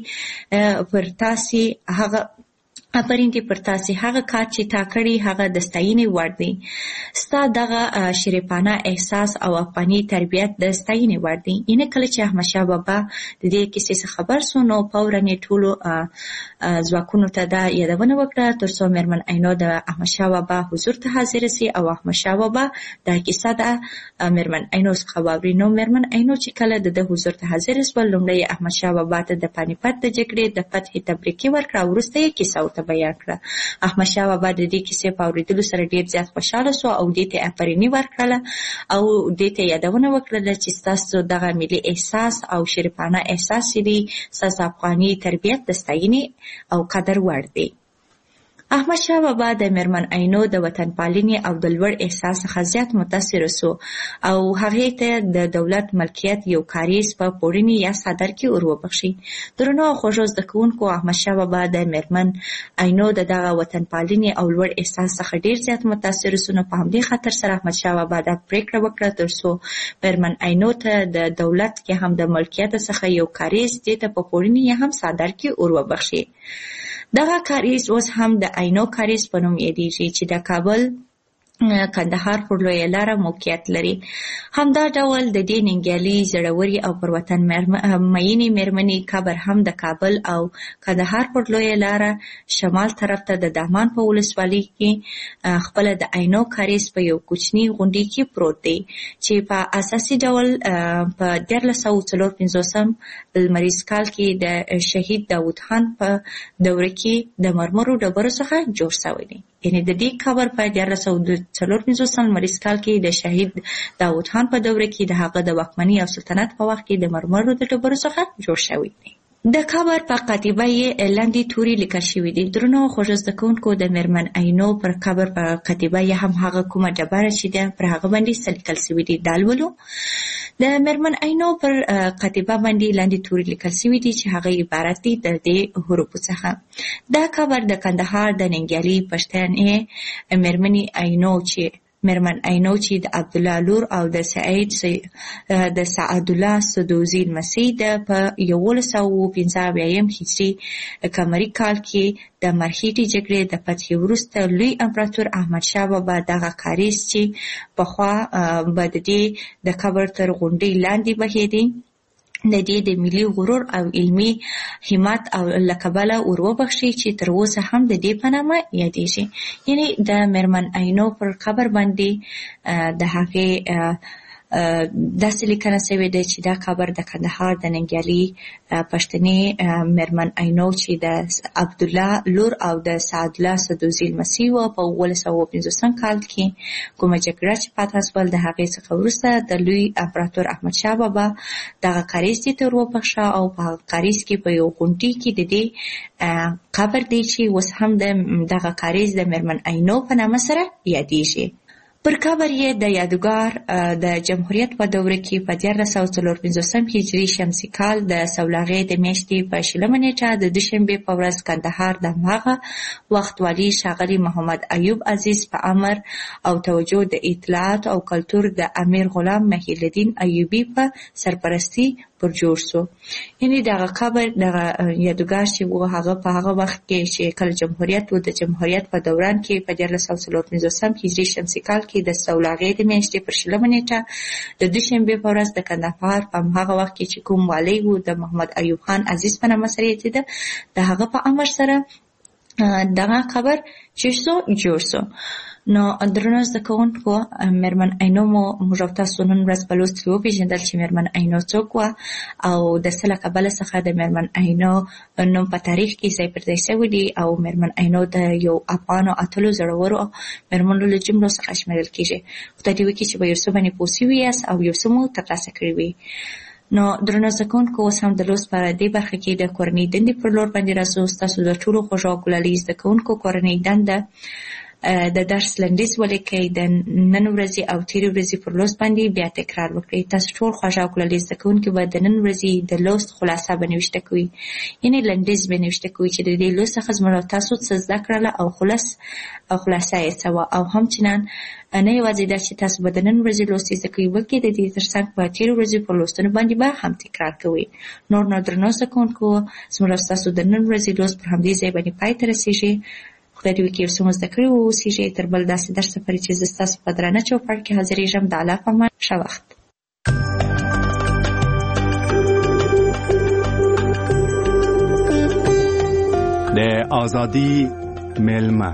C: پر تاسې هغه کار چې تا کړی هغه د ستاینې وړ دی. ستا دغه شریفانه احساس او افغاني تربیت د ستاینې وړ دی. یعنې کله چې احمدشاه بابا د دې کیسې څخه خبر سو نو فوراً یې ټولو ځواکونو ته دا یادونه وکړه تر څو میرمن عینو د احمدشاه بابا حضور ته حاضره سي او احمدشاه بابا دا کیسه د میرمن عینو څخه واوري. نو میرمن عینو چې کله د ده حضور ته حاضره سول لومړی احمدشاه بابا ته د پانیپت د جګړې د فتحې تبریکي ورکړه او وروسته یې کیسه ورته بیان کړه. احمدشاه بابا د دې کیسې په اورېدلو سره ډېر زیات خوشحاله سو او دې ته آفریني ورکړله او دې ته یادونه وکړله چې ستاسو دغه ملي احساس او شریفانه احساس چې دی ستاسو افغاني تربیت د ستاینې او قدر وړ دی. احمدشاه بابا د میرمن عینو د وطن پالنې او د لوړ احساس څخه زیات متاثره سو او هغې ته د دولت ملکیت یو کاریز په پوړني یا څادر کې ور وبخښي. درنو او خوږو زده کوونکو، احمدشاه بابا د میرمن عینو د دغه وطن پالنې او لوړ احساس څخه ډېر زیات متاثره سو. نو په همدې خاطر سره احمدشاه بابا دا پرېکړه وکړه تر څو میرمن عینو ته د دولت کې هم د ملکیت څخه یو کاریز دې ته په پوړني یا هم څادر کې ور وبخښي. دغه کاریز اوس هم د عینو کاریز په نوم یادیږي چې د کابل کندهار پر لویه لاره موقعیت لري. همدا ډول د دې ننګیالي زړوري او پر وطن مینې میرمنې قبر هم د کابل او کندهار پر لویه لاره شمال طرف ته د دهمان په ولسوالۍ کې خپله د عینو کاریز په یو کوچني غونډۍ کې پروت دی چې په اساسي ډول په 1354 لمریز کال کې د شهید داود خان په دوره کې د مرمرو ډبرو څخه جوړ شوی دی. یعنې د دې قبر په 1354 لمریز کال کې د شهید داود خان په دوره کې د هغه د واکمنۍ او سلطنت په وخت کې د مرمرو د ډبرو څخه جوړ شوی دی. د کابر په قاطبه یې لاندې توري لیکل شوي دي. درنو خوږو زده کوونکو، د میرمن عینو پر کابر په قاطبه یې هم هغه کومه ډبره چې ده پر هغه باندې څه لیکل شوي دي دا لولو. د میرمن عینو پر قاطبه باندې لاندې توري لیکل شوي دي چې هغه عبارت دي د دې حروفو څخه. دا کابر د کندهار د ننګیالي پښتنې میرمنې عینو چې میرمن عینو چې د عبدالله لور او د سعد الله سدوزي لمسۍ ده په 1195 هجري قمري کال کې د مرهټي جګړې د فتحې وروسته لوی امپراتور احمدشاه بابا دغه کاریز چې پخوا به د دې د قبر تر غونډۍ لاندې بهېدی د دې د ملي غرور او علمي همت او لکبله وروبخشي چې تر اوسه هم د دې په نامه یادېږي. یعنی د میرمن عینو پر قبر باندې د هغې داسې لیکنه شوې ده چې دا قبر د کندهار د ننګیالي پښتنې میرمن عینو چې د عبدالله لور او د سعد الله سدوزي لمسۍ وه په 1950 کال کې کومه جګړه چې پاتې شول د هغې څخه وروسته د لوی امپراتور احمدشاه بابا دغه کاریز دې ته وروبخښه او په هغه کاریز کې په یو غونډۍ کې د دې قبر دی چې اوس هم دغه کاریز د میرمن عینو په نامه سره یادېږي. پر قبر یې د یادګار د جمهوریت په دوره کې په 1454 هجري شمسي کال د سولغې د میاشتې په 20 نیټه د دوشنبې په ورځ کندهار د هماغه وخت والي ښاغلي محمد ایوب عزیز په امر او توجه د اطلاعات او کلتور د امیر غلام محی الدین ایوبي په سرپرستي پر جوړ شو. یعنی دغه قبر دغه یادګار چې و هغه په هغه وخت کې چې کله جمهوریت و د جمهوریت په دوران کې په 1454 هجري شمسي کال کې د سولغې د میاشتې پر 20 نیټه د دوشنبې په ورځ د کندهار په هغه وخت کې چې کوم والی و د محمد ایوب خان عزیز په نامه سره یادېده د هغه په امر سره دغه قبر جوړ شو. نو درنو زده کوونکو، میرمن عینو موږ او تاسو نن ورځ په لوست کې وپېژندل چې میرمن عینو څوک وه او د څه له کبله څخه د میرمن عینو نوم په تاریخ کې ځای پر ځای شوی دی او میرمن عینو د یو افغانو اتلو زړورو میرمنو له جملو څخه شمیرل کېږي. خدای دې وکړي چې په یو څه باندې پوه شوي یاست او یو څه مو ترلاسه کړي وي. نو درنو زده کوونکو، اوس هم د لوست په دې برخه کې د کورنۍ دندې پر لور باندې راځو. ستاسو د ټولو خوږو او ګلالي زده کوونکو کورنۍ دنده د درس لنډیز ولیکئ، د نن ورځې او تېرې ورځې پر لوست باندې بیا تکرار وکړئ. تاسو ټول خوږه او ګلالي زده کوونکي به د نن ورځې د لوست خلاصه به نوشته کوئ، یعنې لنډیز به نوشته کوئ چې د دې لوست څخه زموږ او تاسو څه زده کړله او خلاصه یې څه وه. او همچنان نه یوازې دا چې تاسو به د نن ورځې لوست زده کوئ، بلکې د دې تر څنګ په تېرو ورځې پر لوستونو باندې به هم تکرار کوئ. نور نو درنو زده کوونکو، زموږ او ستاسو د نن ورځې لوست پر همدې ځای باندې پای ته رسېږي. خدای دې وکړي یو څه مو زده کړي واوسېږئ. تر بل داسې درسه پورې چې زه ستاسو په درانه چوپړ کې حاضرېږم، د الله په امان، ښه وخت.
D: د ازادي مېلمه.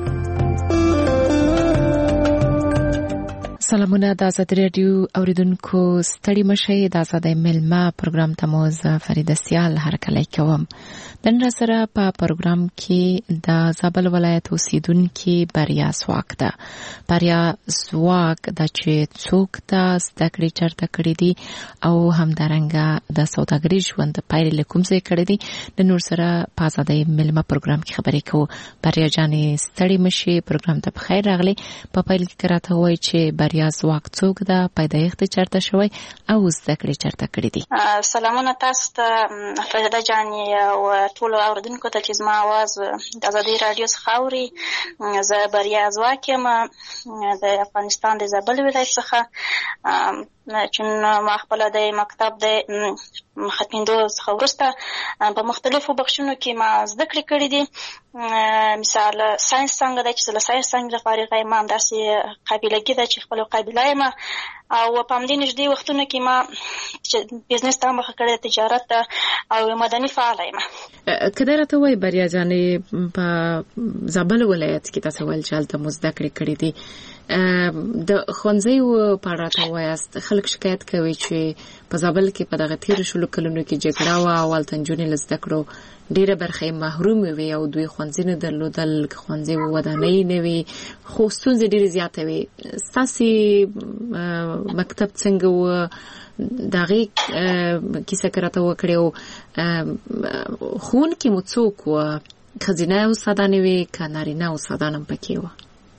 B: سلامونه د آزادي راډیو اوریدونکو، ستړي مشئ. د آزادۍ مېلمه پروګرام ته مو زه فریده سیال هرکلی کوم. نن را سره په پروګرام کې د زابل ولایت اوسیدونکي بریا ځواک ده. بریا ځواک دا چې څوک ده، زده کړې چېرته کړې دي او همدارنګه د سوداګرۍ ژوند پایلې له کوم ځای کړې دي. نن ورسره په آزادۍ مېلمه پروګرام کې خبرې کوو. بریا جانې ستړي مشئ، پروګرام ته بخیر راغلې. په پیل کې راته ووایي چې بریا ځواک څوک ده، پیدایښت چېرته شوی او زده کړې چېرته کړې دي.
E: سلامونه تاسو ته فریده جانې او ټولو اوریدونکو ته چې زما اواز د ازادي راډیو څخه اوري. زه بریا ځواک یم د افغانستان د زابل ولایت څخه، چې ما خپل د مکتب د ختمېدو څخه وروسته په مختلفو بخشونو کې ما زده کړې کړې دي. مثال ساینس څنګه ده چې زه له ساینس څنګه فارغه یم، همداسې قابلګي ده چې خپله قابله یم. او په همدې نږدې وختونو کې ما بزنس ته مخه کړې، تجارت ته او مدني فعاله یم.
B: که دا راته وایي بریا جانې، په زابل ولایت کې تاسو ویل چې هلته مو زده کړې کړې دي، د ښوونځیو په اړه راته ووایاست. خلک شکایت کوي چې په زابل کې په دغه تېرو شلو کلونو کې جګړه وه او هلته نجونې له زده کړو ډېره برخه یې محرومې وې او دوی ښوونځي نه درلودل، ښوونځي ودانۍ نه وې، خو ستونزې ډېرې زیاتې وې. ستاسې مکتب څنګه و؟ د هغې کیسه که راته وکړې او ښوونکي مو څوک وه؟ ښځینه استادانې وې که نارینه استادان هم پکې وه؟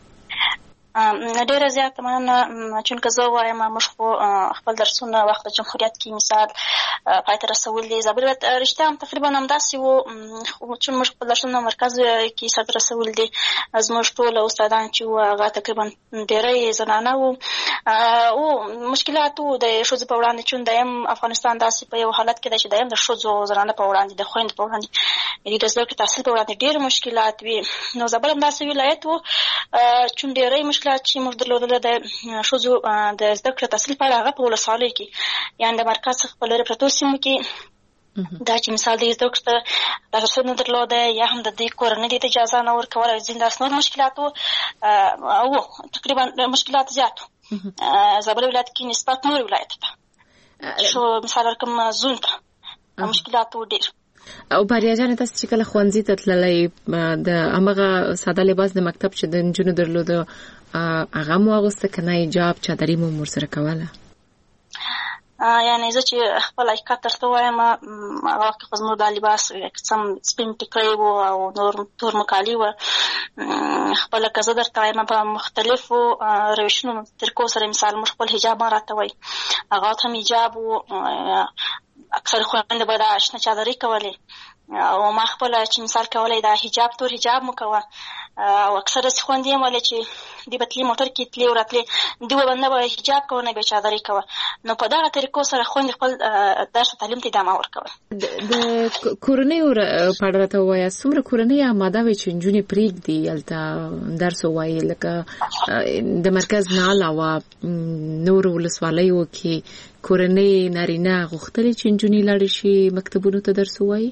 E: ډیره زیاته مننه. چونکه زه وایم موږ خو خپل درسونه وخت د جمهوریت کې مثال پای ته رسول دي. زابل ولایت رښتیا هم تقریبا همداسې و، چون موږ خپل درسونه مرکز کې سرته رسول دي. زموږ ټول استادان چې وو هغه تقریبا ډېری زنانه وو. او مشکلات وو د ښځو په وړاندې، چون دایم افغانستان داسې په یو حالت کې دی چې دایم د ښځو او زنانه په وړاندې، د خویندو په وړاندې، یعنې د زده کړې تحصیل په وړاندې ډېر مشکلات وي. نو زابل همداسې ولایت وو، چون ډېری مشکلات چې موږ درلودله د ښځو د زده کړې تحصیل په اړه هغه په ولسوالیو کې، یعنې د مرکز څخه په لرې پرتو سیمو کې دا چې مثال د زده کړې ته لاسرسی نه درلوده، یا هم د دې کورنۍ ته اجازه نه ورکوله، ځینې داسې نور مشکلات وو. تقریبا مشکلات زیات وو زابل ولایت کې نسبت نورو ولایتو ته. مثال ورکړم زون ته مشکلات وو ډېر.
B: او بریا جانې تاسو چې کله ښوونځي ته تللی د همغه ساده لباس د مکتب چې د نجونو درلوده هغه مو اغوسته که نه حجاب چادري مو ورسره کوله؟
E: یعنې زه چې خپل حقیقت درته وایم هغه وخت کې خو زموږ دا لباس سم سپین ټیکری و او نور تور مکالي وه. خپله که زه درته وایم په مختلفو روشونو طریقو سره، مثال موږ خپل حجاب ما راته وایي هغه هم حجاب و. اکثر خویندې به دا شنه چادري کولې او ما خپله چې مثال کولی دا حجاب تور حجاب مو کوه. او اکثر داسې خویندې هم ولې چې دوی به تلې موټر کې تلې وراتلې، دوی به نه به حجاب کوه نه به چادري کوه. نو په دغه طریقو سره خویندې خپل درس او تعلیم ته ادامه ورکوله.
B: د کورنیو په اړه راته ووایاست، څومره کورنۍ اماده وې چې نجونې پرېږدي هلته درس ووایي؟ لکه د مرکز نه علاوه نورو ولسوالیو کې کورنۍ نارینه غوښتلې چې نجونې لاړې شي مکتبونو ته درس ووایي؟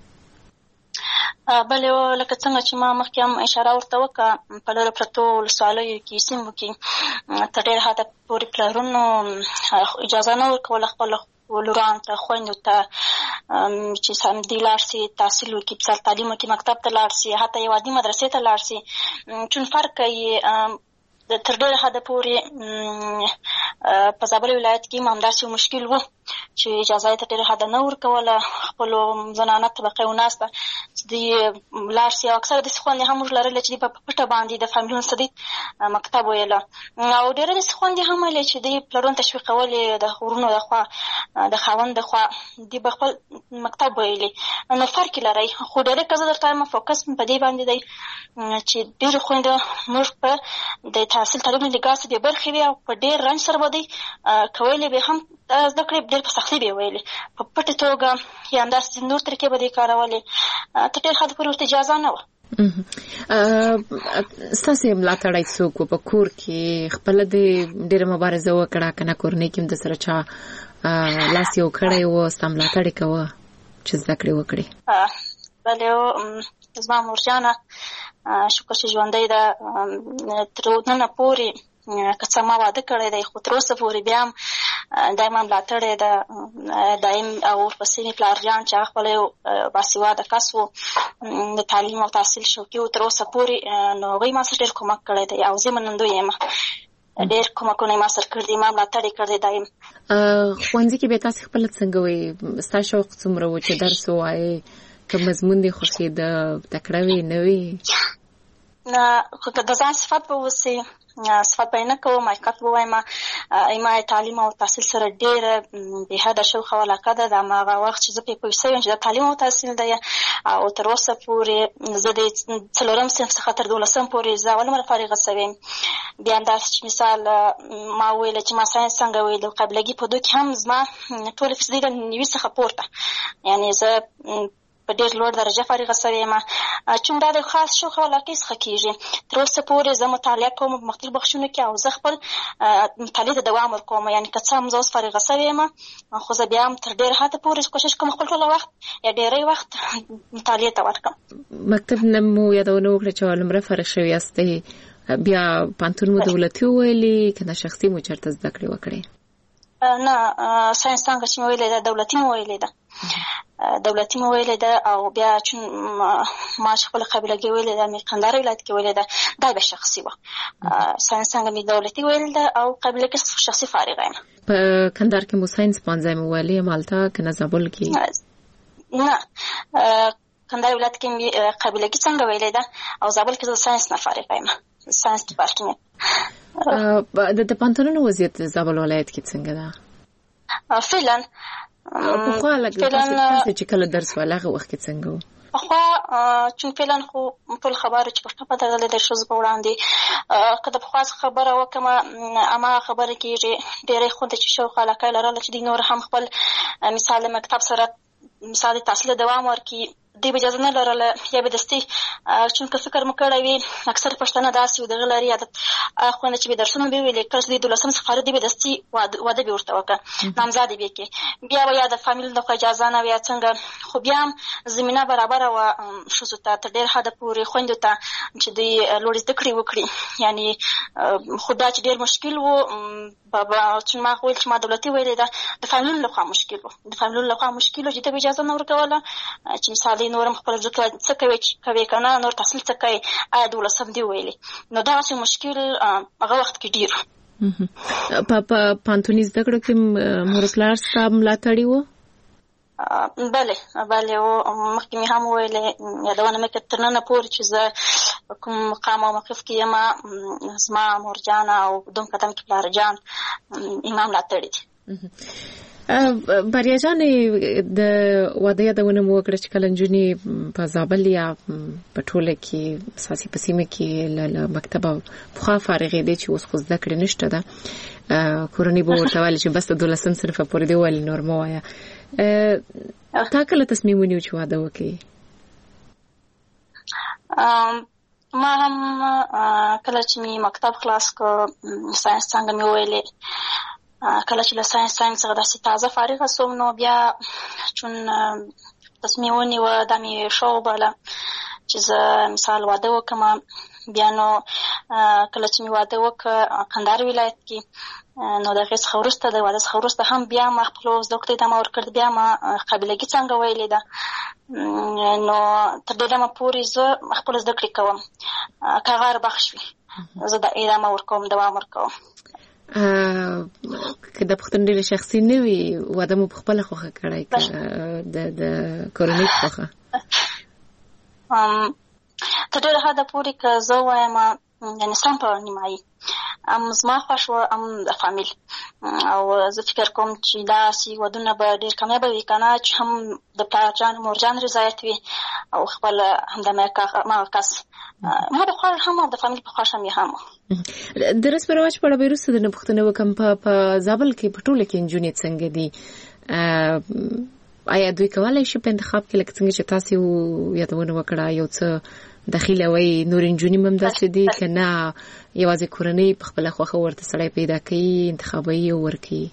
E: بلې لکه څنګه چې ما مخکې هم اشاره ورته وکړه، په لرې پرتو ولسوالیو کې سیمو کې تر ډېر حده پورې پلرونو اجازه نه ورکوله خپلو لورانو ته، خویندو ته چې دوی لاړ شي تحصیل وکړي، مثال تعلیم وکړي، مکتب ته لاړ شي، حتی یو عادي مدرسې ته لاړ شي. چون فرق کوي تر ډېره حده پورې په زابل ولایت کې همداسې مشکل و چې اجازه یې تر ډېره حده نه ورکوله خپلو زنانه طبقې وناسته چې دوی لاړ شي. او اکثره داسې خویندې هم موږ لرلې چې دوی په پټه باندې د فامیلونو څخه دوی مکتب ویله، او ډېرې داسې خویندې هم ویلې چې دوی پلرونه تشویقولې د ورونو د خوا د خاوند د خوا دوی به خپل مکتب ویلې. نو فرق لري، خو ډېرې که زه درته وایم فوکس په دې باندې دی چې ډېرې خویندې موږ په د تحصیل تعلیم له لګاسې بې برخې وي او په ډېر رنج سره به دوی کولی به هم زده کړې ډېر په سختۍ به یې ویلې، په پټې توګه یا همداسې نور طریقې به دوی کارولې. تر ډېر حده پورې ورته اجازه نه وه.
B: ستاسې ملاتړی څوک و په کور کې؟ خپله دې ډېره مبارزه وکړه که نه کورنۍ کې هم د سره چا لاس یو کړی و ستا ملاتړ یې کوه چې زده کړې وکړې؟
E: بلې زما مورجانه شکر چې ژوندۍ ده، تر ننه پورې که څه ما واده کړی دی خو تر اوسه پورې بیا هم دایما ملاتړ یې ده دایم. او ورپسې مې پلار جان چې هغه خپله یو باسواده کس و، د تعلیم او تحصیل شوقي و تر اوسه پورې، نو هغوی ما سره ډېر کومک کړی دی او زه منندوی یم. ډېر کومکونه یې ما سره کړي دي، ما ملاتړ یې کړی دایم.
B: ښوونځي کې بیا تاسې خپله څنګه وې؟ ستا شوق څومره و چې درس ووایې؟ که مضمون دې خوښېده، تکړه وې نه وې؟
E: خو که د ځان صفت به اوسي، صفت به یې نه کوم، حقیقت به وایم ما تعلیم او تحصیل سره ډېره بې حده شوق او علاقه ده. د هماغه وخت چې زه پرې پوه شوې یم چې دا تعلیم او تحصیل دی، او تر اوسه پورې زه د 4م صنف څخه تر 12م پورې زه اول عمره فارغه شوې یم. بیا همداسې چې مثال ما وویله چې ما ساینس څنګه ویل، قابلګي په 2 کې هم زما ټولې فیصدۍ له 90 څخه پورته، یعنې زه په ډېر لوړ درجه فارغه شوې یم. چون دا د خاص شوق او علاقې څخه کېږي. تر اوسه پورې زه مطالعه کوم په مختلفو بخشونو کې او زه خپل مطالعې ته دوام ورکوم. یعنې که څه هم زه اوس فارغه شوې یم خو زه بیا هم تر ډېره حده پورې کوشش کوم خپل ټوله وخت یا ډېری وخت مطالعې ته ورکړم.
B: مکتب نه مو یادونه وکړه چې اول عمره فارغ شوې یاستئ، بیا پانتون مو دولتي ویلې کنه شخصي مو چرته زده کړې وکړې؟
E: نه ساينس څنګه چې ویلې ده دولتي مو ویلې ده دولتي مو ویلې ده او بیا چې ما خپل قبیلګي ویلې ده مې قندهار ولایت کې ویلې ده دا به شخصي و ساينس څنګه مې دولتي ویلې ده او قبیلګي شخصي فارغ یم.
B: په قندهار کې مو ساينس پانځه مو ویلې مالته کنه زابل کې؟
E: نه قندهار ولایت کې قبیلګي څنګه ویلې ده او زابل کې ساينس نه فارغ یم ساينس ډپارټمنټ.
B: د پانتونونو وضعیت زابل ولایت کې څنګه ده؟
E: فعلا
B: په لږ تاسو چې کله درس ولاغه وخت کې څنګه و؟
E: خو چې فعلا خو ټول خبره چې په دغه د شوز په وړاندې کله په خاص خبره وکم اما خبره کېږي ډېرې خو د شوق علاقه لرله چې د نور هم خپل مثال مکتب سره مثال تحصیل دوام ورکړي دی به اجازه نه لرله یا به دستي چونکه فکر مو کړی وي اکثر پښتانه داسې و دغه لري عادت خوند چې به درسونه به ویلې کله چې د 12 څخه دی به دستي واده به ورته وکړه نامزادي به کې بیا به یا د فامیل د اجازه نه وي څنګه خو بیا زمينه برابر و شوزو ته تر ډېر حد پورې خوند ته چې د لوړ زده کړې وکړي یعنی خدا چې ډېر مشکل و بابا چې ما ویل چې ما دولتي ویلې ده د فامیل له خوا مشکل و د فامیل له خوا مشکل چې د اجازه نه ورکوله چې مثال نورم خپل ځکه څه کوي کنه نور تحصیل څه کوي آیا د ولسم دی ویلي نو دا څه مشکل هغه وخت کې ډیر
B: په پانتونی زده کړو کې مورپلار صاحب ملاتړي وو؟
E: بله او مخکې مې هم ویلې یادونه مې کړه تر نن پورې چې زه کوم مقام او موقف کې یم زما مورجان او دوم قدم کې پلار جان امام ملاتړي دي.
B: بریا جان د واده یادونه مو وکړه چې کله نجونې په زابل یا په ټوله کې اساسي پسیمه کې له مکتبه پخوا فارغې دي چې اوس خو زده کړې نشته ده کورنۍ به ورته ویل چې بس د 12 صنف پورې دی ویل نور مو وایه تا کله تصمیم ونیو چې واده وکړې؟
E: ما هم کله چې مې مکتب خلاص کړ ساينس څنګه مې ویلې کله چې له ساينس څخه داسې تازه فارغه شوم نو بیا چون تصمیم ونیو دا مې شوبله چې زه مثال واده وکړم بیا نو کله چې مې واده وکړ قندهار ولایت کې نو د هغې څخه وروسته د واده څخه وروسته هم بیا ما خپلو زده کړو ته ادامه ورکړه بیا ما قبیلګي څنګه ویلې ده نو تر دې دمه پورې زه خپله زده کړې کوم که غار بخش وي زه د ادامه ورکوم دوام ورکوم.
B: که د پښتون ډېر شخصي نه وي واده مو په خپله خوښه کړی که د کورنۍ په خوښه؟
E: تر ډېره حده پورې که زه وایم یعنې سم په نیمایي زما خوښ و د فامیل او زه فکر کوم چې داسې ودونه به ډېر کامیابه وي که نه چې هم د پلار جان مور جان رضایت وي او خپل همدغه کس ما د خوښ هم او د فامیل په خوښ هم یې هم
B: د رسم رواج په اړه به وروسته درنه پوښتنه وکړم په زابل کې په ټوله کې نجونې څنګه دي آیا دوی کولی شي په انتخاب کې لکه څنګه چې تاسې یادونه وکړه یو څه دخیله وای نور نجونې هم داسې دي که نه یوازې کورنۍ په خپله خوښه ورته سړی پیدا کوي انتخابوي او ورکوي؟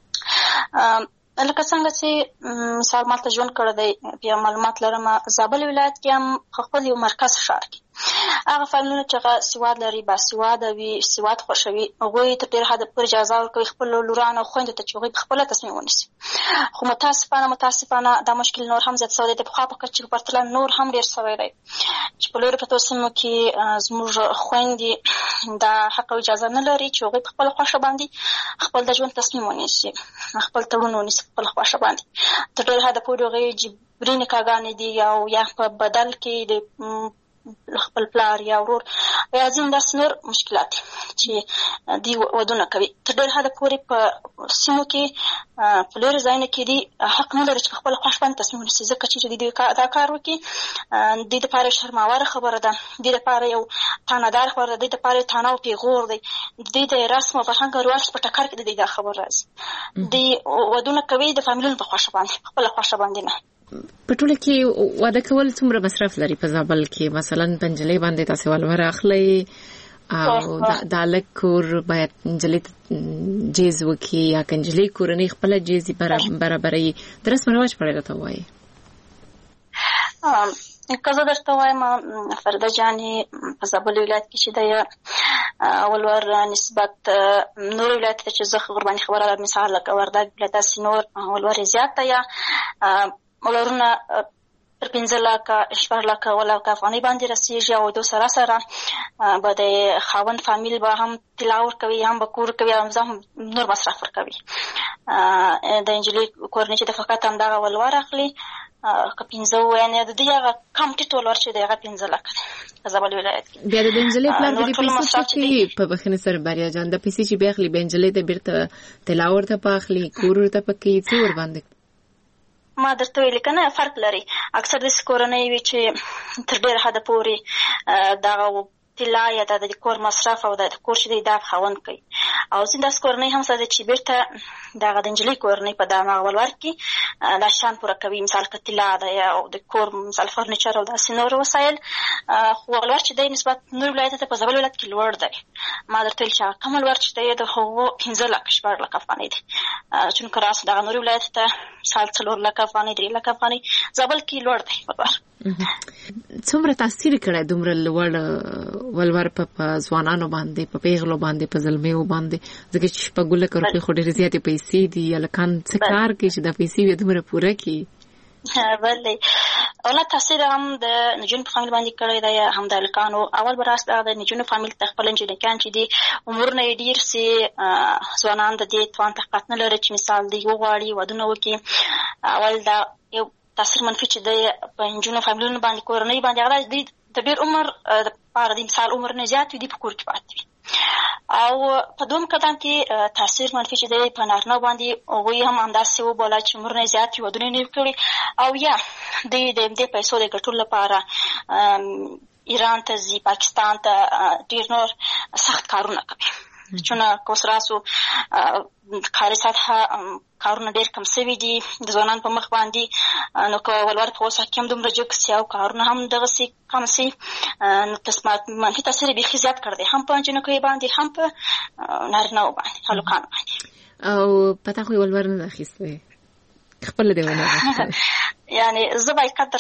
E: لکه څنګه چې مثال مالته ژوند کړی دی بیا معلومات لرم زابل ولایت کې هم خپل یو مرکز ښار کې هغه فامیلونه چې هغه سواد لري باسواده وي سواد خوښوي هغوی تر ډېر حده پورې اجازه ورکوي خپلو لورانو او خویندو ته چې هغوی پخپله تصمیم ونیسي خو متاسفانه دا مشکل نور هم زیات شوی دی د پخوا په کچه په پرتله نور هم ډېر شوی دی چې په لویو پرتو سیمو کې زموږ خویندې دا حق او اجازه نه لري چې هغوی په خپله خوښه باندې خپل د ژوند تصمیم ونیسي خپل تړون ونیسي په خپله خوښه باندې تر ډېر حده پورې هغوی جبري نکاحګانې دي او یا په بدل کې د خپل پلار یا ورور یا ځینې داسې نور مشکلات چې دوی ودونه کوي تر ډېر حده پورې په سیمو کې په لویو ځایونو کې دوی حق نه لري چې په خپله خوښ باندې تصمیم ونیسي ځکه چې دوی دا کار وکړي دوی دپاره شرماوره خبره ده دوی دپاره یو طعنهدار خبره ده دوی دپاره یو طعنه او پیغور دی دوی د رسم او فرهنګ او رواج په ټکر کې د دوی دا خبر راځي دوی ودونه کوي د فامیلونو په خوښه باندې په خپله خوښه باندې نه.
B: په ټوله کې واده کول څومره مصرف لري په زابل کې مثلا په نجلۍ باندې تاسې ولور اخلئ او د هلک کور باید نجلۍ ته جیز وکړي یا که نجلۍ کورنۍ خپله جیز برابروي د رسم رواج په اړه راته ووایي.
E: که زه درته وایم فرده جانې په زابل ولایت کې چې دی ولور نسبت نور ولایت ته چې زه ورباندې خبره لرم، مثال لکه وردګ ولایت داسې نور ولور یې زیات دی، ولورونه پر 15 لکه 14 لکه ولکه افغانۍ باندې رسېږي او دو سره سره به د خاوند فامیل به هم طلا ورکوي، هم به کور کوي، هم نور مصرف ورکوي. د نجلۍ کورنۍ چې د فقط همدغه ولور اخلي که 15 یعنې د دې هغه کم ټیټ ولور چې دی هغه 15 لکه دی په زابل ولایت کې.
B: بیا د نجلۍ پلار په دې پیسو څه کوي؟ په بخښنې سره بریا جان، د پیسې چې بیا اخلي بیا نجلۍ ته بیرته طلا ورته په اخلي، کور ورته په کوي، څه ورباندې؟
E: ما درته ویلي که نه فرق لري. اکثر داسې کورنۍ وي چې تر ډېره حده پورې دغه طلا یا د کور مصرف او د کور چې دی دا خاوند کوي، او ځینې داسې کورنۍ هم شته چې بیرته دغه د نجلۍ کورنۍ په دغه ولور کې دا شیان پوره کوي، مثال که طلا ده او د کور مثال فرنیچر او داسې نور وسایل، خو ولور چې دی نسبت نور ولایت ته په زابل ولایت کې لوړ دی. ما درته ویل چې هغه کم ولور چې دی د هغو 15 لکه 14 لکه افغانۍ دی، چونکه راس دغه نور ولایت ته مثال 4 لکه افغانۍ 3 لکه افغانۍ، زابل کې لوړ دی ولور.
B: څومره تاثیر کړی دومره لوړ ولور په ځوانانو باندې، په پیغلو باندې، په زلمیو باندې؟ ځکه چې شپږ لکه روپۍ خو ډېرې زیاتې پیسې دي، هلکان څه کار کوي چې دا پیسې بیا دومره پوره کړي؟
E: بلې اوله تاثیر هم د نجونو په فامیل باندې کړی دی، هم د هلکانو. اول به راست د نجونو فامیل ته خپل نجونکیان چې دي عمرونه یې ډېر سي، ځوانان د دې توان طاقت نه لري چې مثال دوی وغواړي ودونه وکړي. اول دا یو تاثیر منفي چې دی په نجونو فامیلونو باندې کورنۍ باندې هغه دوی د ډېر عمر دپاره د مثال عمر نه زیات وي، دوی په کور کې پاتې وي. او په دوم قدم کې تاثیر منفي چې دی په نارینهو باندې، هغوی هم همداسې وبوله چې عمر نه زیات وي، ودونه یې نه وي کړي، او یا دوی د همدې پیسو د ګټلو لپاره ایران ته ځي، پاکستان ته، ډېر نور سخت کارونه کوي. چون که اوس راسو کاري سطحه کارونه ډېر کم سوي دي د ځوانانو په مخ باندې، نو که ولور په اوسه کې هم دومره جګ سي او کارونه هم دغسې کم سي، نو منفي تاثیر یې بیخي زیات کړی دی، هم په نجونکیو باندې، هم په نارینهو باندې، هلکانو باندې.
B: او پته خو یې ولور نه ده اخیستی، خپله دې ونه اخیستی؟
E: یعنې زه به حقیقت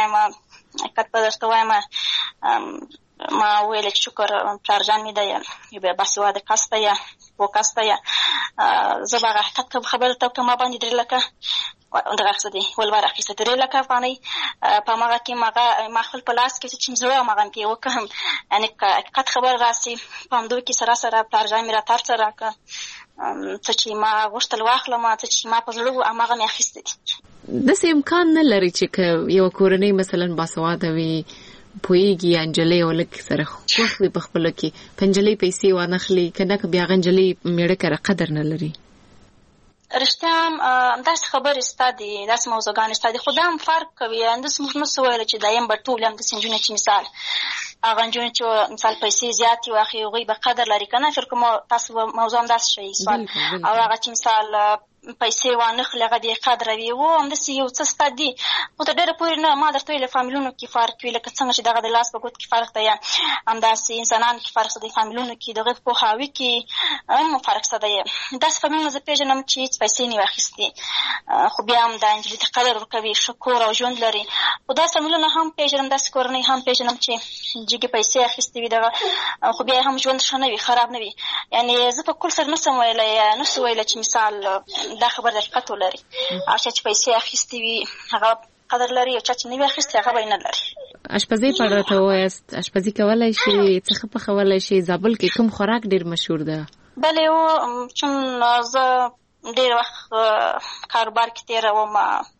E: درته وایم، ما ویل چې شکر پلار جان مې دی یو باسواده کس دی، پوه کس دی. زه به هغه حقیقت خبره ته وکړم، ما باندې 3 لکه دغه اخیسته دی ولور اخیسته 3 لکه افغانۍ په هماغه کې ما خپل په لاس کې چې زه وم هغه مې پرې وکړم. یعنې که حقیقت خبر راسي په همدو کې سره سره پلار جان مې راته هر څه راکړه، څه چې ما غوښتل واخلم، څه چې ما په زړه وو هماغه مې اخیسته دي.
B: داسې امکان نه لري چې که یوه کورنۍ مثلا باسواده وي، پوهېږي یا نجلۍ او هلک سره خوښ وي په خپلو کې، په نجلۍ پیسې وانخلي، که نه که بیا هغه نجلۍ مېړه کره قدر نه لري؟
E: رښتیا هم داسې خبرې شته دي، داسې موضوعګانې شته دي، خو دا هم فرق کوي. همداسې موږ نشو ویلی چې دایم به ټولې همداسې نجونې چې مثال هغه نجونې چې مثال پیسې زیاتې واخلي هغوی به قدر لري، که نه فکر کوم تاسو موضوع همداسې شوي سوال، او هغه چې مثال پیسې وانخلي هغه بې قدره وي، و همداسې یو څه شته دي، خو تر ډېره پورې نه. ما درته ویلې فامیلونو کې فرق وي، لکه څنګه چې دغه د لاس په ګوت کې فرق دی، همداسې انسانانو کې فرق شته دی، فامیلونو کې د هغوی په پوهاوي کې هم فرق شته دی. داسې فامیلونه زه پېژنم چې هېڅ پیسې نه وي اخیستې، خو بیا هم دا نجلۍ ته قدر ورکوي، ښه کور او ژوند لري. خو داسې فامیلونه هم پېژنم، داسې کورنۍ هم پېژنم چې جګې پیسې اخیستې وي دغه، خو بیا هم ژوند ښه نه وي، خراب نه وي. یعنې زه په کل سره نشم ویلی چې مثال دا خبر د حقیقت ولري، هغه چا چې پیسې اخیستې وي هغه قدر لري، او چا چې نه وي اخیستې هغه به یې نه لري.
B: اشپزۍ په اړه راته ووایاست، اشپزي کولی شي، څه ښه پخولی شي؟ زابل کې کوم خوراک ډېر مشهور ده؟
E: بلې و، چون زه ډېر وخت کاروبار کې تېروم،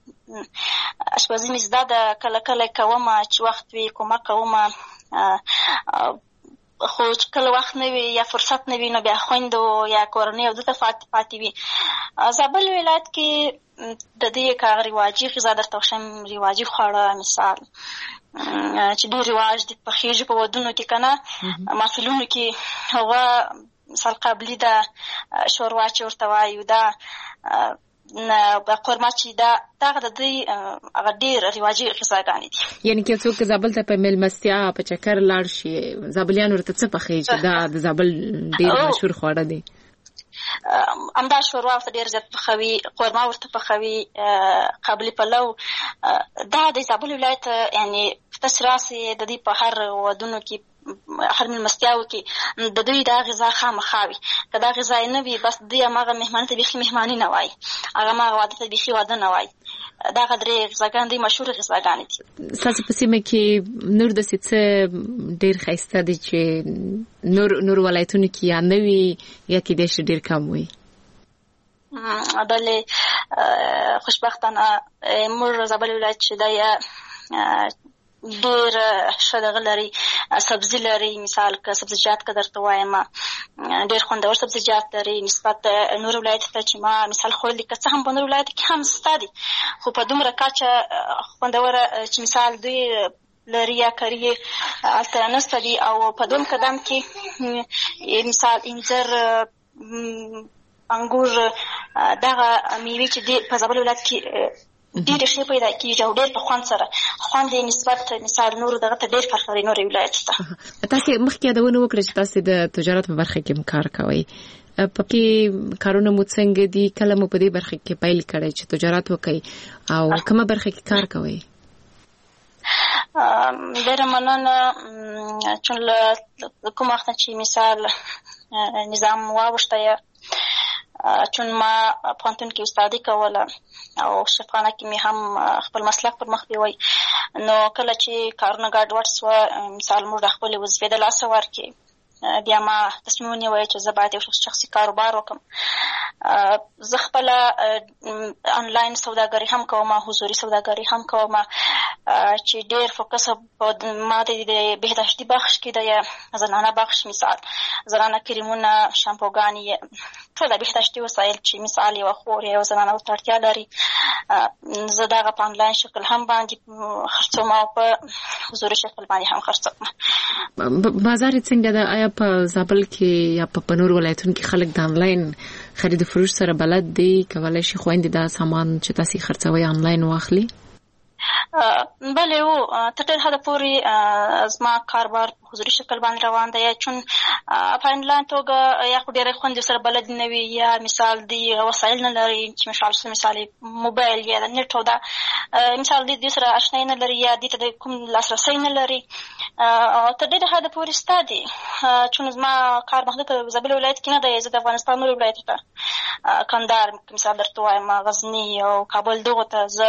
E: اشپزي مې زده ده، کله کله یې کوم چې وخت وي کومک کوم، خو چې کله وخت نه وي یا فرصت نه وي نو بیا خویندو یا کورنۍ او دلته پاتې وي. زابل ولایت کې د دې که رواجي غذا درته وښیم، رواجي خواړه مثال چې ډېر رواج دي پخېږي په ودونو کې، که نه محفلونو کې، هغه مثال قابلي ده، شوروا چې ورته وایو ده، قورمه چې دغه د دوی هغه ډېر رواجي غذاګانې دي.
B: یعنې که څوک زابل ته په مېلمستیا په چکر لاړ شي، زابلیان ورته څه پخوي چې دا د زابل ډېر مشهور خواړه دي؟
E: همدا شوروا ورته ډېر زیات پخوي، قورمه ورته پخوي، قابلي پلو. دا د زابل ولایت یعنی تاسو راسئ د دې په هر ودونو کې هر مېلمستیاو کې د دوی دا غذا خامخا وي. که دا غذا یې نه وي بس دوی هماغه مهماني ته بیخي مهماني نه وایي، هغه هماغه واده ته بیخي واده نه وایي. دغه درې غذاګانې دوی مشهورې غذاګانې دي.
B: ستاسو په سیمه کې نور داسې څه ډېر ښایسته دي چې نور ولایتونو کې یا نه وي یا کېدای شي ډېر کم وي؟
E: بلې خوشبختانه موږ زابل ولایت چې دی ډېر ښه دغه لري، سبزي لري. مثال که سبزیجات که درته وایم ډېر خوندور سبزیجات لري نسبت نور ولایت ته چې ما مثال خوړلي، که څه هم په نور ولایت کې هم شته دي خو په دومره کچه خوندوره چې مثال دوی لري یا کری هلته نشته دي. او په دویم قدم کې مثال انځر، انګور، دغه میوې چې په زابل ولایت کې ډېرې ښې پیدا کېږي او ډېر په خوند سره خوند یې نسبت مثال نورو دغه ته ډېر فرق لري نورې ولایت ته.
B: تاسې مخکې یادونه وکړه چې تاسې د تجارت په برخه کې کار کوئ. پکې کارونه مو څنګه دي؟ کله مو په دې برخه کې پیل کړی چې تجارت وکړئ او کومه برخه کې کار کوئ؟
E: ډېره مننه. چون له کوم وخت چې مثال نظام واوښتی، چون ما پوهنتون کې استادي کوله او شفاخانه کې مې هم خپل مسلک پر مخ بیوی، نو کله چې کارونه ګډوډ سوه مثال موږ د خپلې وظیفې د لاسه ورکړې، بیا ما تصمیم ونیوی چې زه باید یو شخصي کاروبار وکړم. زه خپله آنلاین سوداګري هم کوم، حضوري سوداګري هم کوم چې ډېر فوکس ما د بهداشتي بخش کې دی، زنانه بخش مثال زنانه کریمونه، شامپوګانې، ټول د بهداشتي وسایل چې مثال یوه خور یا یوه زنانه ورته اړتیا لري، زه دغه په آنلاین شکل هم باندې خرڅوم او په حضوري شکل باندې هم خرڅوم.
B: بازار څنګه ده؟ آیا په زابل کې یا په نور ولایتونو کې خلک د آنلاین خرید و فروش سره بلد دي؟ کولای شي خویندې دا سامان چې تاسې خرڅوئ آنلاین واخلي؟
E: بله و تر ډېر حده پورې زما کاروبار په حضوري شکل باندې روان دی، چون په آنلاین توګه یا خو ډېری خویندې سره بلد نه وي یا مثال دی وسایل نه لري چې مثال موبایل یا د نېټ او دا مثال دی سره اشنایي نه لري یا دې ته د کوم لاسرسی نه لري. تر ډېره حده پورې شته دي، چون زما کار محدود په زابل ولایت کې نه دی، زه د افغانستان نورو ولایتو ته کندهار مثال درته وایم، غزني او کابل دغو ته زه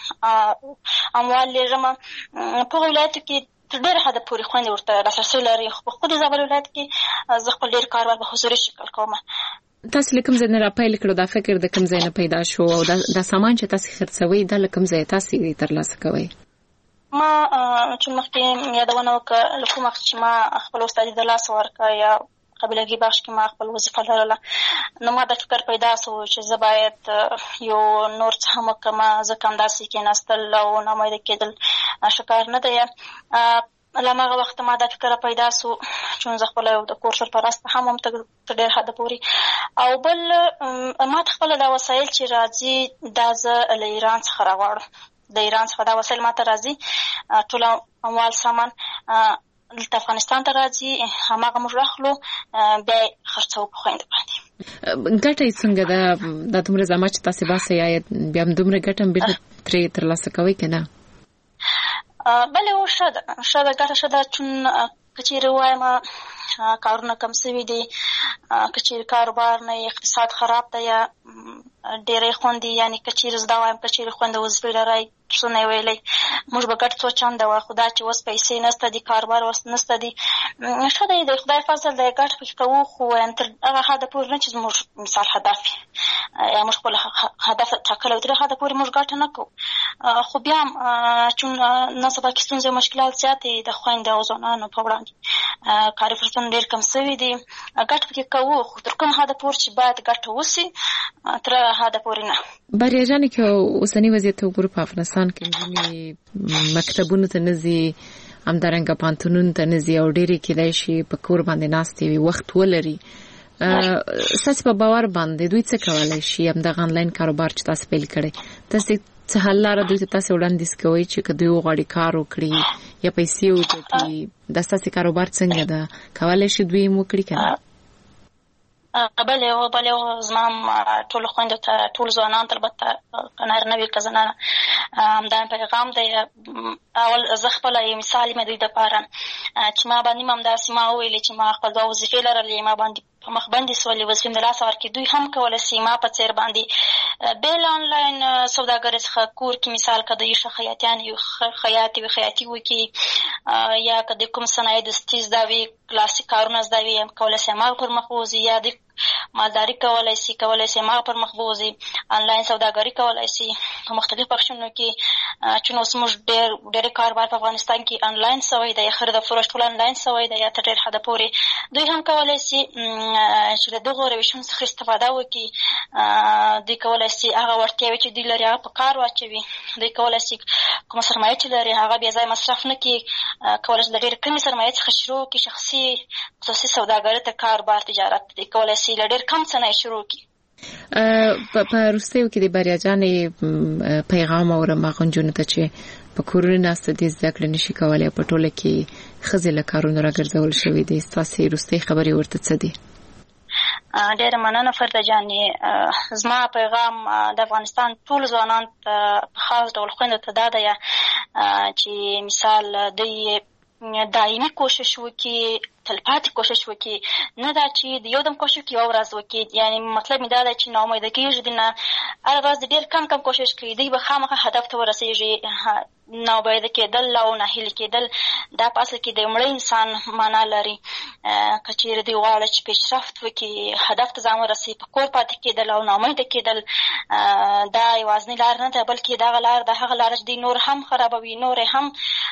E: اموال لېږم. په هغو ولایتو کې تر ډېره حده پورې خویندې ورته لاسرسی لري، خو په خپل زابل ولایت کې زه خپل ډېر کاروبار په حضوري شکل کوم.
B: تاسې له کوم ځای نه راپیل کړو؟ دا فکر د کوم ځای نه پیدا شو او دا سامان چې تاسې خرڅوئ دا له کوم ځای تاسې ترلاسه کوئ؟
E: ما چون مخکې یادونه وکړه له کوم وخت چې ما خپل استادي د لاسه ورکړه یا قبیلګي بخش کې ما خپل وظیفه لرله، نو ما د فکر پیدا شو چې زه باید یو نور څه هم وکړم، ځکه همداسې کېناستل او ناامیده کېدل ښه کار نه دی. له هماغه وخته ما دا فکر پیدا شو چون زه خپله یو د کور سرپرسته هم تر ډېر حده پورې، او بل ما ته خپله دا وسایل چې راځي دا زه له ایران څخه راغواړم. د ایران څخه دا وسایل ما ته راځي، ټول اموال سامان دلته افغانستان ته راځي، هماغه موږ راخلو بیا یې خرڅوو په خویندو باندې.
B: ګټه یې څنګه ده؟ دا دومره زحمت چې تاسې باسئ آیا بیا هم دومره ګټه هم بېرته ترې ترلاسه کوئ که نه؟
E: بله و ښه ده ګټه ښه ده، چون که چېرې ووایم کارونه کم شوي دي، که چېرې کاروبار نه اقتصاد خراب دی یا ډېری خوندې یعنې که چېرې زه دا وایم که چېرې خویندې وظیفې لرئ څه نه یې ویلی موږ به ګټ څو چنده وه، خو دا چې اوس پیسې نشته دي، کاروبار اوس نشته دي، ښه دی د خدای فضل دی ګټ پکې کوو، خو تر هغه حده پورې نه چې زموږ مثال هدف یا موږ خپل هدف ټاکلی تر هغه حده پورې موږ ګټه نه کوو. خو بیا هم چون نن سبا کې ستونزې او مشکلات زیات دي د خویندو او ځوانانو په وړاندې، کاري فرصتونه ډېر کم شوي دي، ګټه پکې کوو خو تر کوم حده پورې چې باید ګټه وشي تر هغه حده پورې نه.
B: بریاجانې که اوسني وضعیت ته وګورو په افغانستان کې نجونې مکتبونو ته نه ځي، همدارنګه پوهنتونونو ته نه ځي او ډېرې کېدای شي په کور باندې ناستې وي، وخت ولري. ستاسې په باور باندې دوی څه کولی شي؟ همدغه آنلاین کاروبار چې تاسې پیل کړی، تاسې څه حل لاره دوی ته تاسې وړاندیز کوئ چې که دوی وغواړي کار وکړي یا پیسې وګټي، دا ستاسې کاروبار څنګه ده؟ کولی شي دوی یې وکړي که نه؟
E: بلې زما ټولو خویندو ته ټول ځوانانو ته البته که نارینه وي که زنانه همدا پیغام دی. اول زه خپله یو مثال یم دوی دپاره چې ما باندې هم همداسې ما وویلې چې ما خپل 2 وظیفې لرلې، ما باندې په مخ بندې سولې، وظیفې مې د لاسه ورکړې. دوی هم کولی شي ما په څېر باندې بېل آنلاین سوداګرۍ څخه کور کې مثال که دوی ښه خیاطیان وي خیاطي وکړي، یا که د کوم صنایع دستي زده وي، کلاسیک کارونه زده وي، کولی شي هماغه پر مخ ووځي، یا د مالداري کولی شي هماغه پر مخ ووځي، آنلاین سوداګري کولی شي په مختلفو بخشونو کې. چې اوس موږ ډېر کاروبار په افغانستان کې آنلاین سوی دی، خرید او فروش ټول آنلاین سوی دی، یا تر ډېر حده پورې دوی هم کولی شي چې له دغو روشونو څخه استفاده وکړي. دوی کولی شي هغه وړتیاوې چې دوی لري هغه په کار واچوي. دوی کولی شي کومه سرمایه چې لري هغه بې ځایه مصرف نه کړي، کولی شي له ډېرې کمې سرمایې څخه شروع کړي، شخصي خصوصي سوداګري ته کاروبار تجارت. دوی کولی شي له ډېر کم څه نه شروع کړي.
B: په وروستیو کې د بریا جانې پیغام اورم هغه نجونو ته چې په کورونو ناسته دي زده کړې نشي کولی، په ټوله کې ښځې له کارونو راګرځول شوي دي. ستاسې وروستۍ خبرې ورته څه دي؟
E: ډېره مننه فرده جانې. زما پیغام د افغانستان ټول ځوانانو ته په خاص ډول خویندو ته دا دی چې مثال دوی دایمي کوشش وکړي، تلپاتې کوشش وکړي، نه دا چې د یو دم کوشش وکړي یوه ورځ وکړي. یعنې مطلب مې دا دی چې ناامیده کېږي دي نه، هره ورځ ډېر کم کوشش کوي، دوی به خامخا هدف ته ورسېږي. ناامیده کېدل او ناهیلي کېدل دا په اصل کې د مړه انسان معنا لري. که چېرې دوی غواړي چې پیشرفت وکړي، هدف ته ځان ورسوي، په کور پاتې کېدل او ناامیده کېدل دا یوازینۍ لار نه ده، بلکې دغه لار د هغه لاره چې دوی نور هم خرابوي، نور هم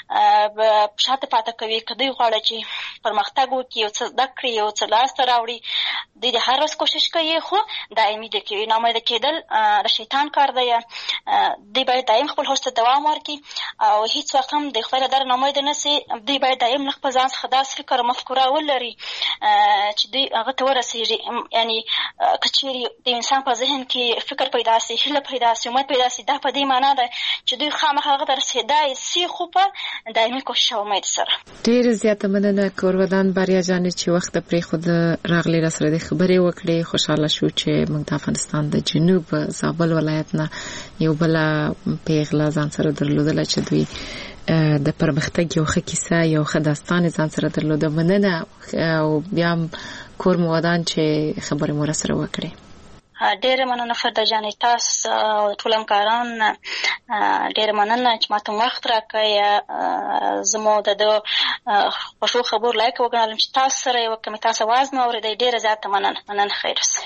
E: شاته پاتې کوي. که دوی غواړي چې پرمختګ وکړي، یو څه زده کړي، یو څه لاسته راوړي، دوی د هر ورځ کوشش کوي خو دایمي دې کوي. ناامیده کېدل د شیطان کار دی. دوی باید دایم خپل هوډ ته دوام ورکړي او هیڅ وخت هم د خدای له دره ناامیده نه سي. دوی باید دایم له خپل ځان څخه داسې فکر او مفکوره ولري چې دوی هغه ته ورسېږي. یعنې که چېرې د انسان په ذهن کې فکر پیدا سي، هیله پیدا سي، امید پیدا سي، دا په دې معنا ده چې دوی خامخا هغه ته رسېدای سي، خو په دایمي کوشش او امید سره.
B: ډېره زیاته مننه کورودان بریا جانې چې وخت پرېښود راغلې راسره د خبرې وکړې. خوشحاله شو چې موږ د افغانستان د جنوب زابل ولایت نه یو بله پیغله ځان سره درلودله چې دوی د پرمختګ یو ښه کیسه، یو ښه داستان ځان سره درلوده. مننه او بیا هم کور مو ودان چې خبرې مو راسره وکړې.
E: ډېره مننه فرده جانې، تاسو او ټول همکاران ډېره مننه چې ماته وخت راکړی. زه مو د ده خوښو خبرو لایق وګڼلم چې تاسو سره یې وکړم، تاسو اواز مې اورېدی. ډېره زیاته مننه. خیر اوسئ.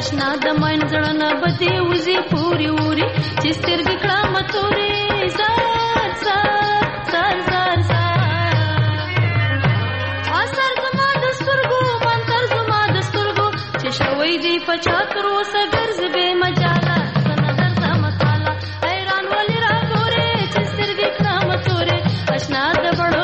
F: اشنا د مین زړه نه بدې وزي پوري ووري چې سترګې کړم تورې زار زار زار زار زار اثر زما د سترګو منتر زما د سترګو چې شوي دی پچا تر اوسه ګرځ به مجاله نظر ته مطالعه حیران ولې را ګورې چې سترګې کړم تورې اشنا د بړو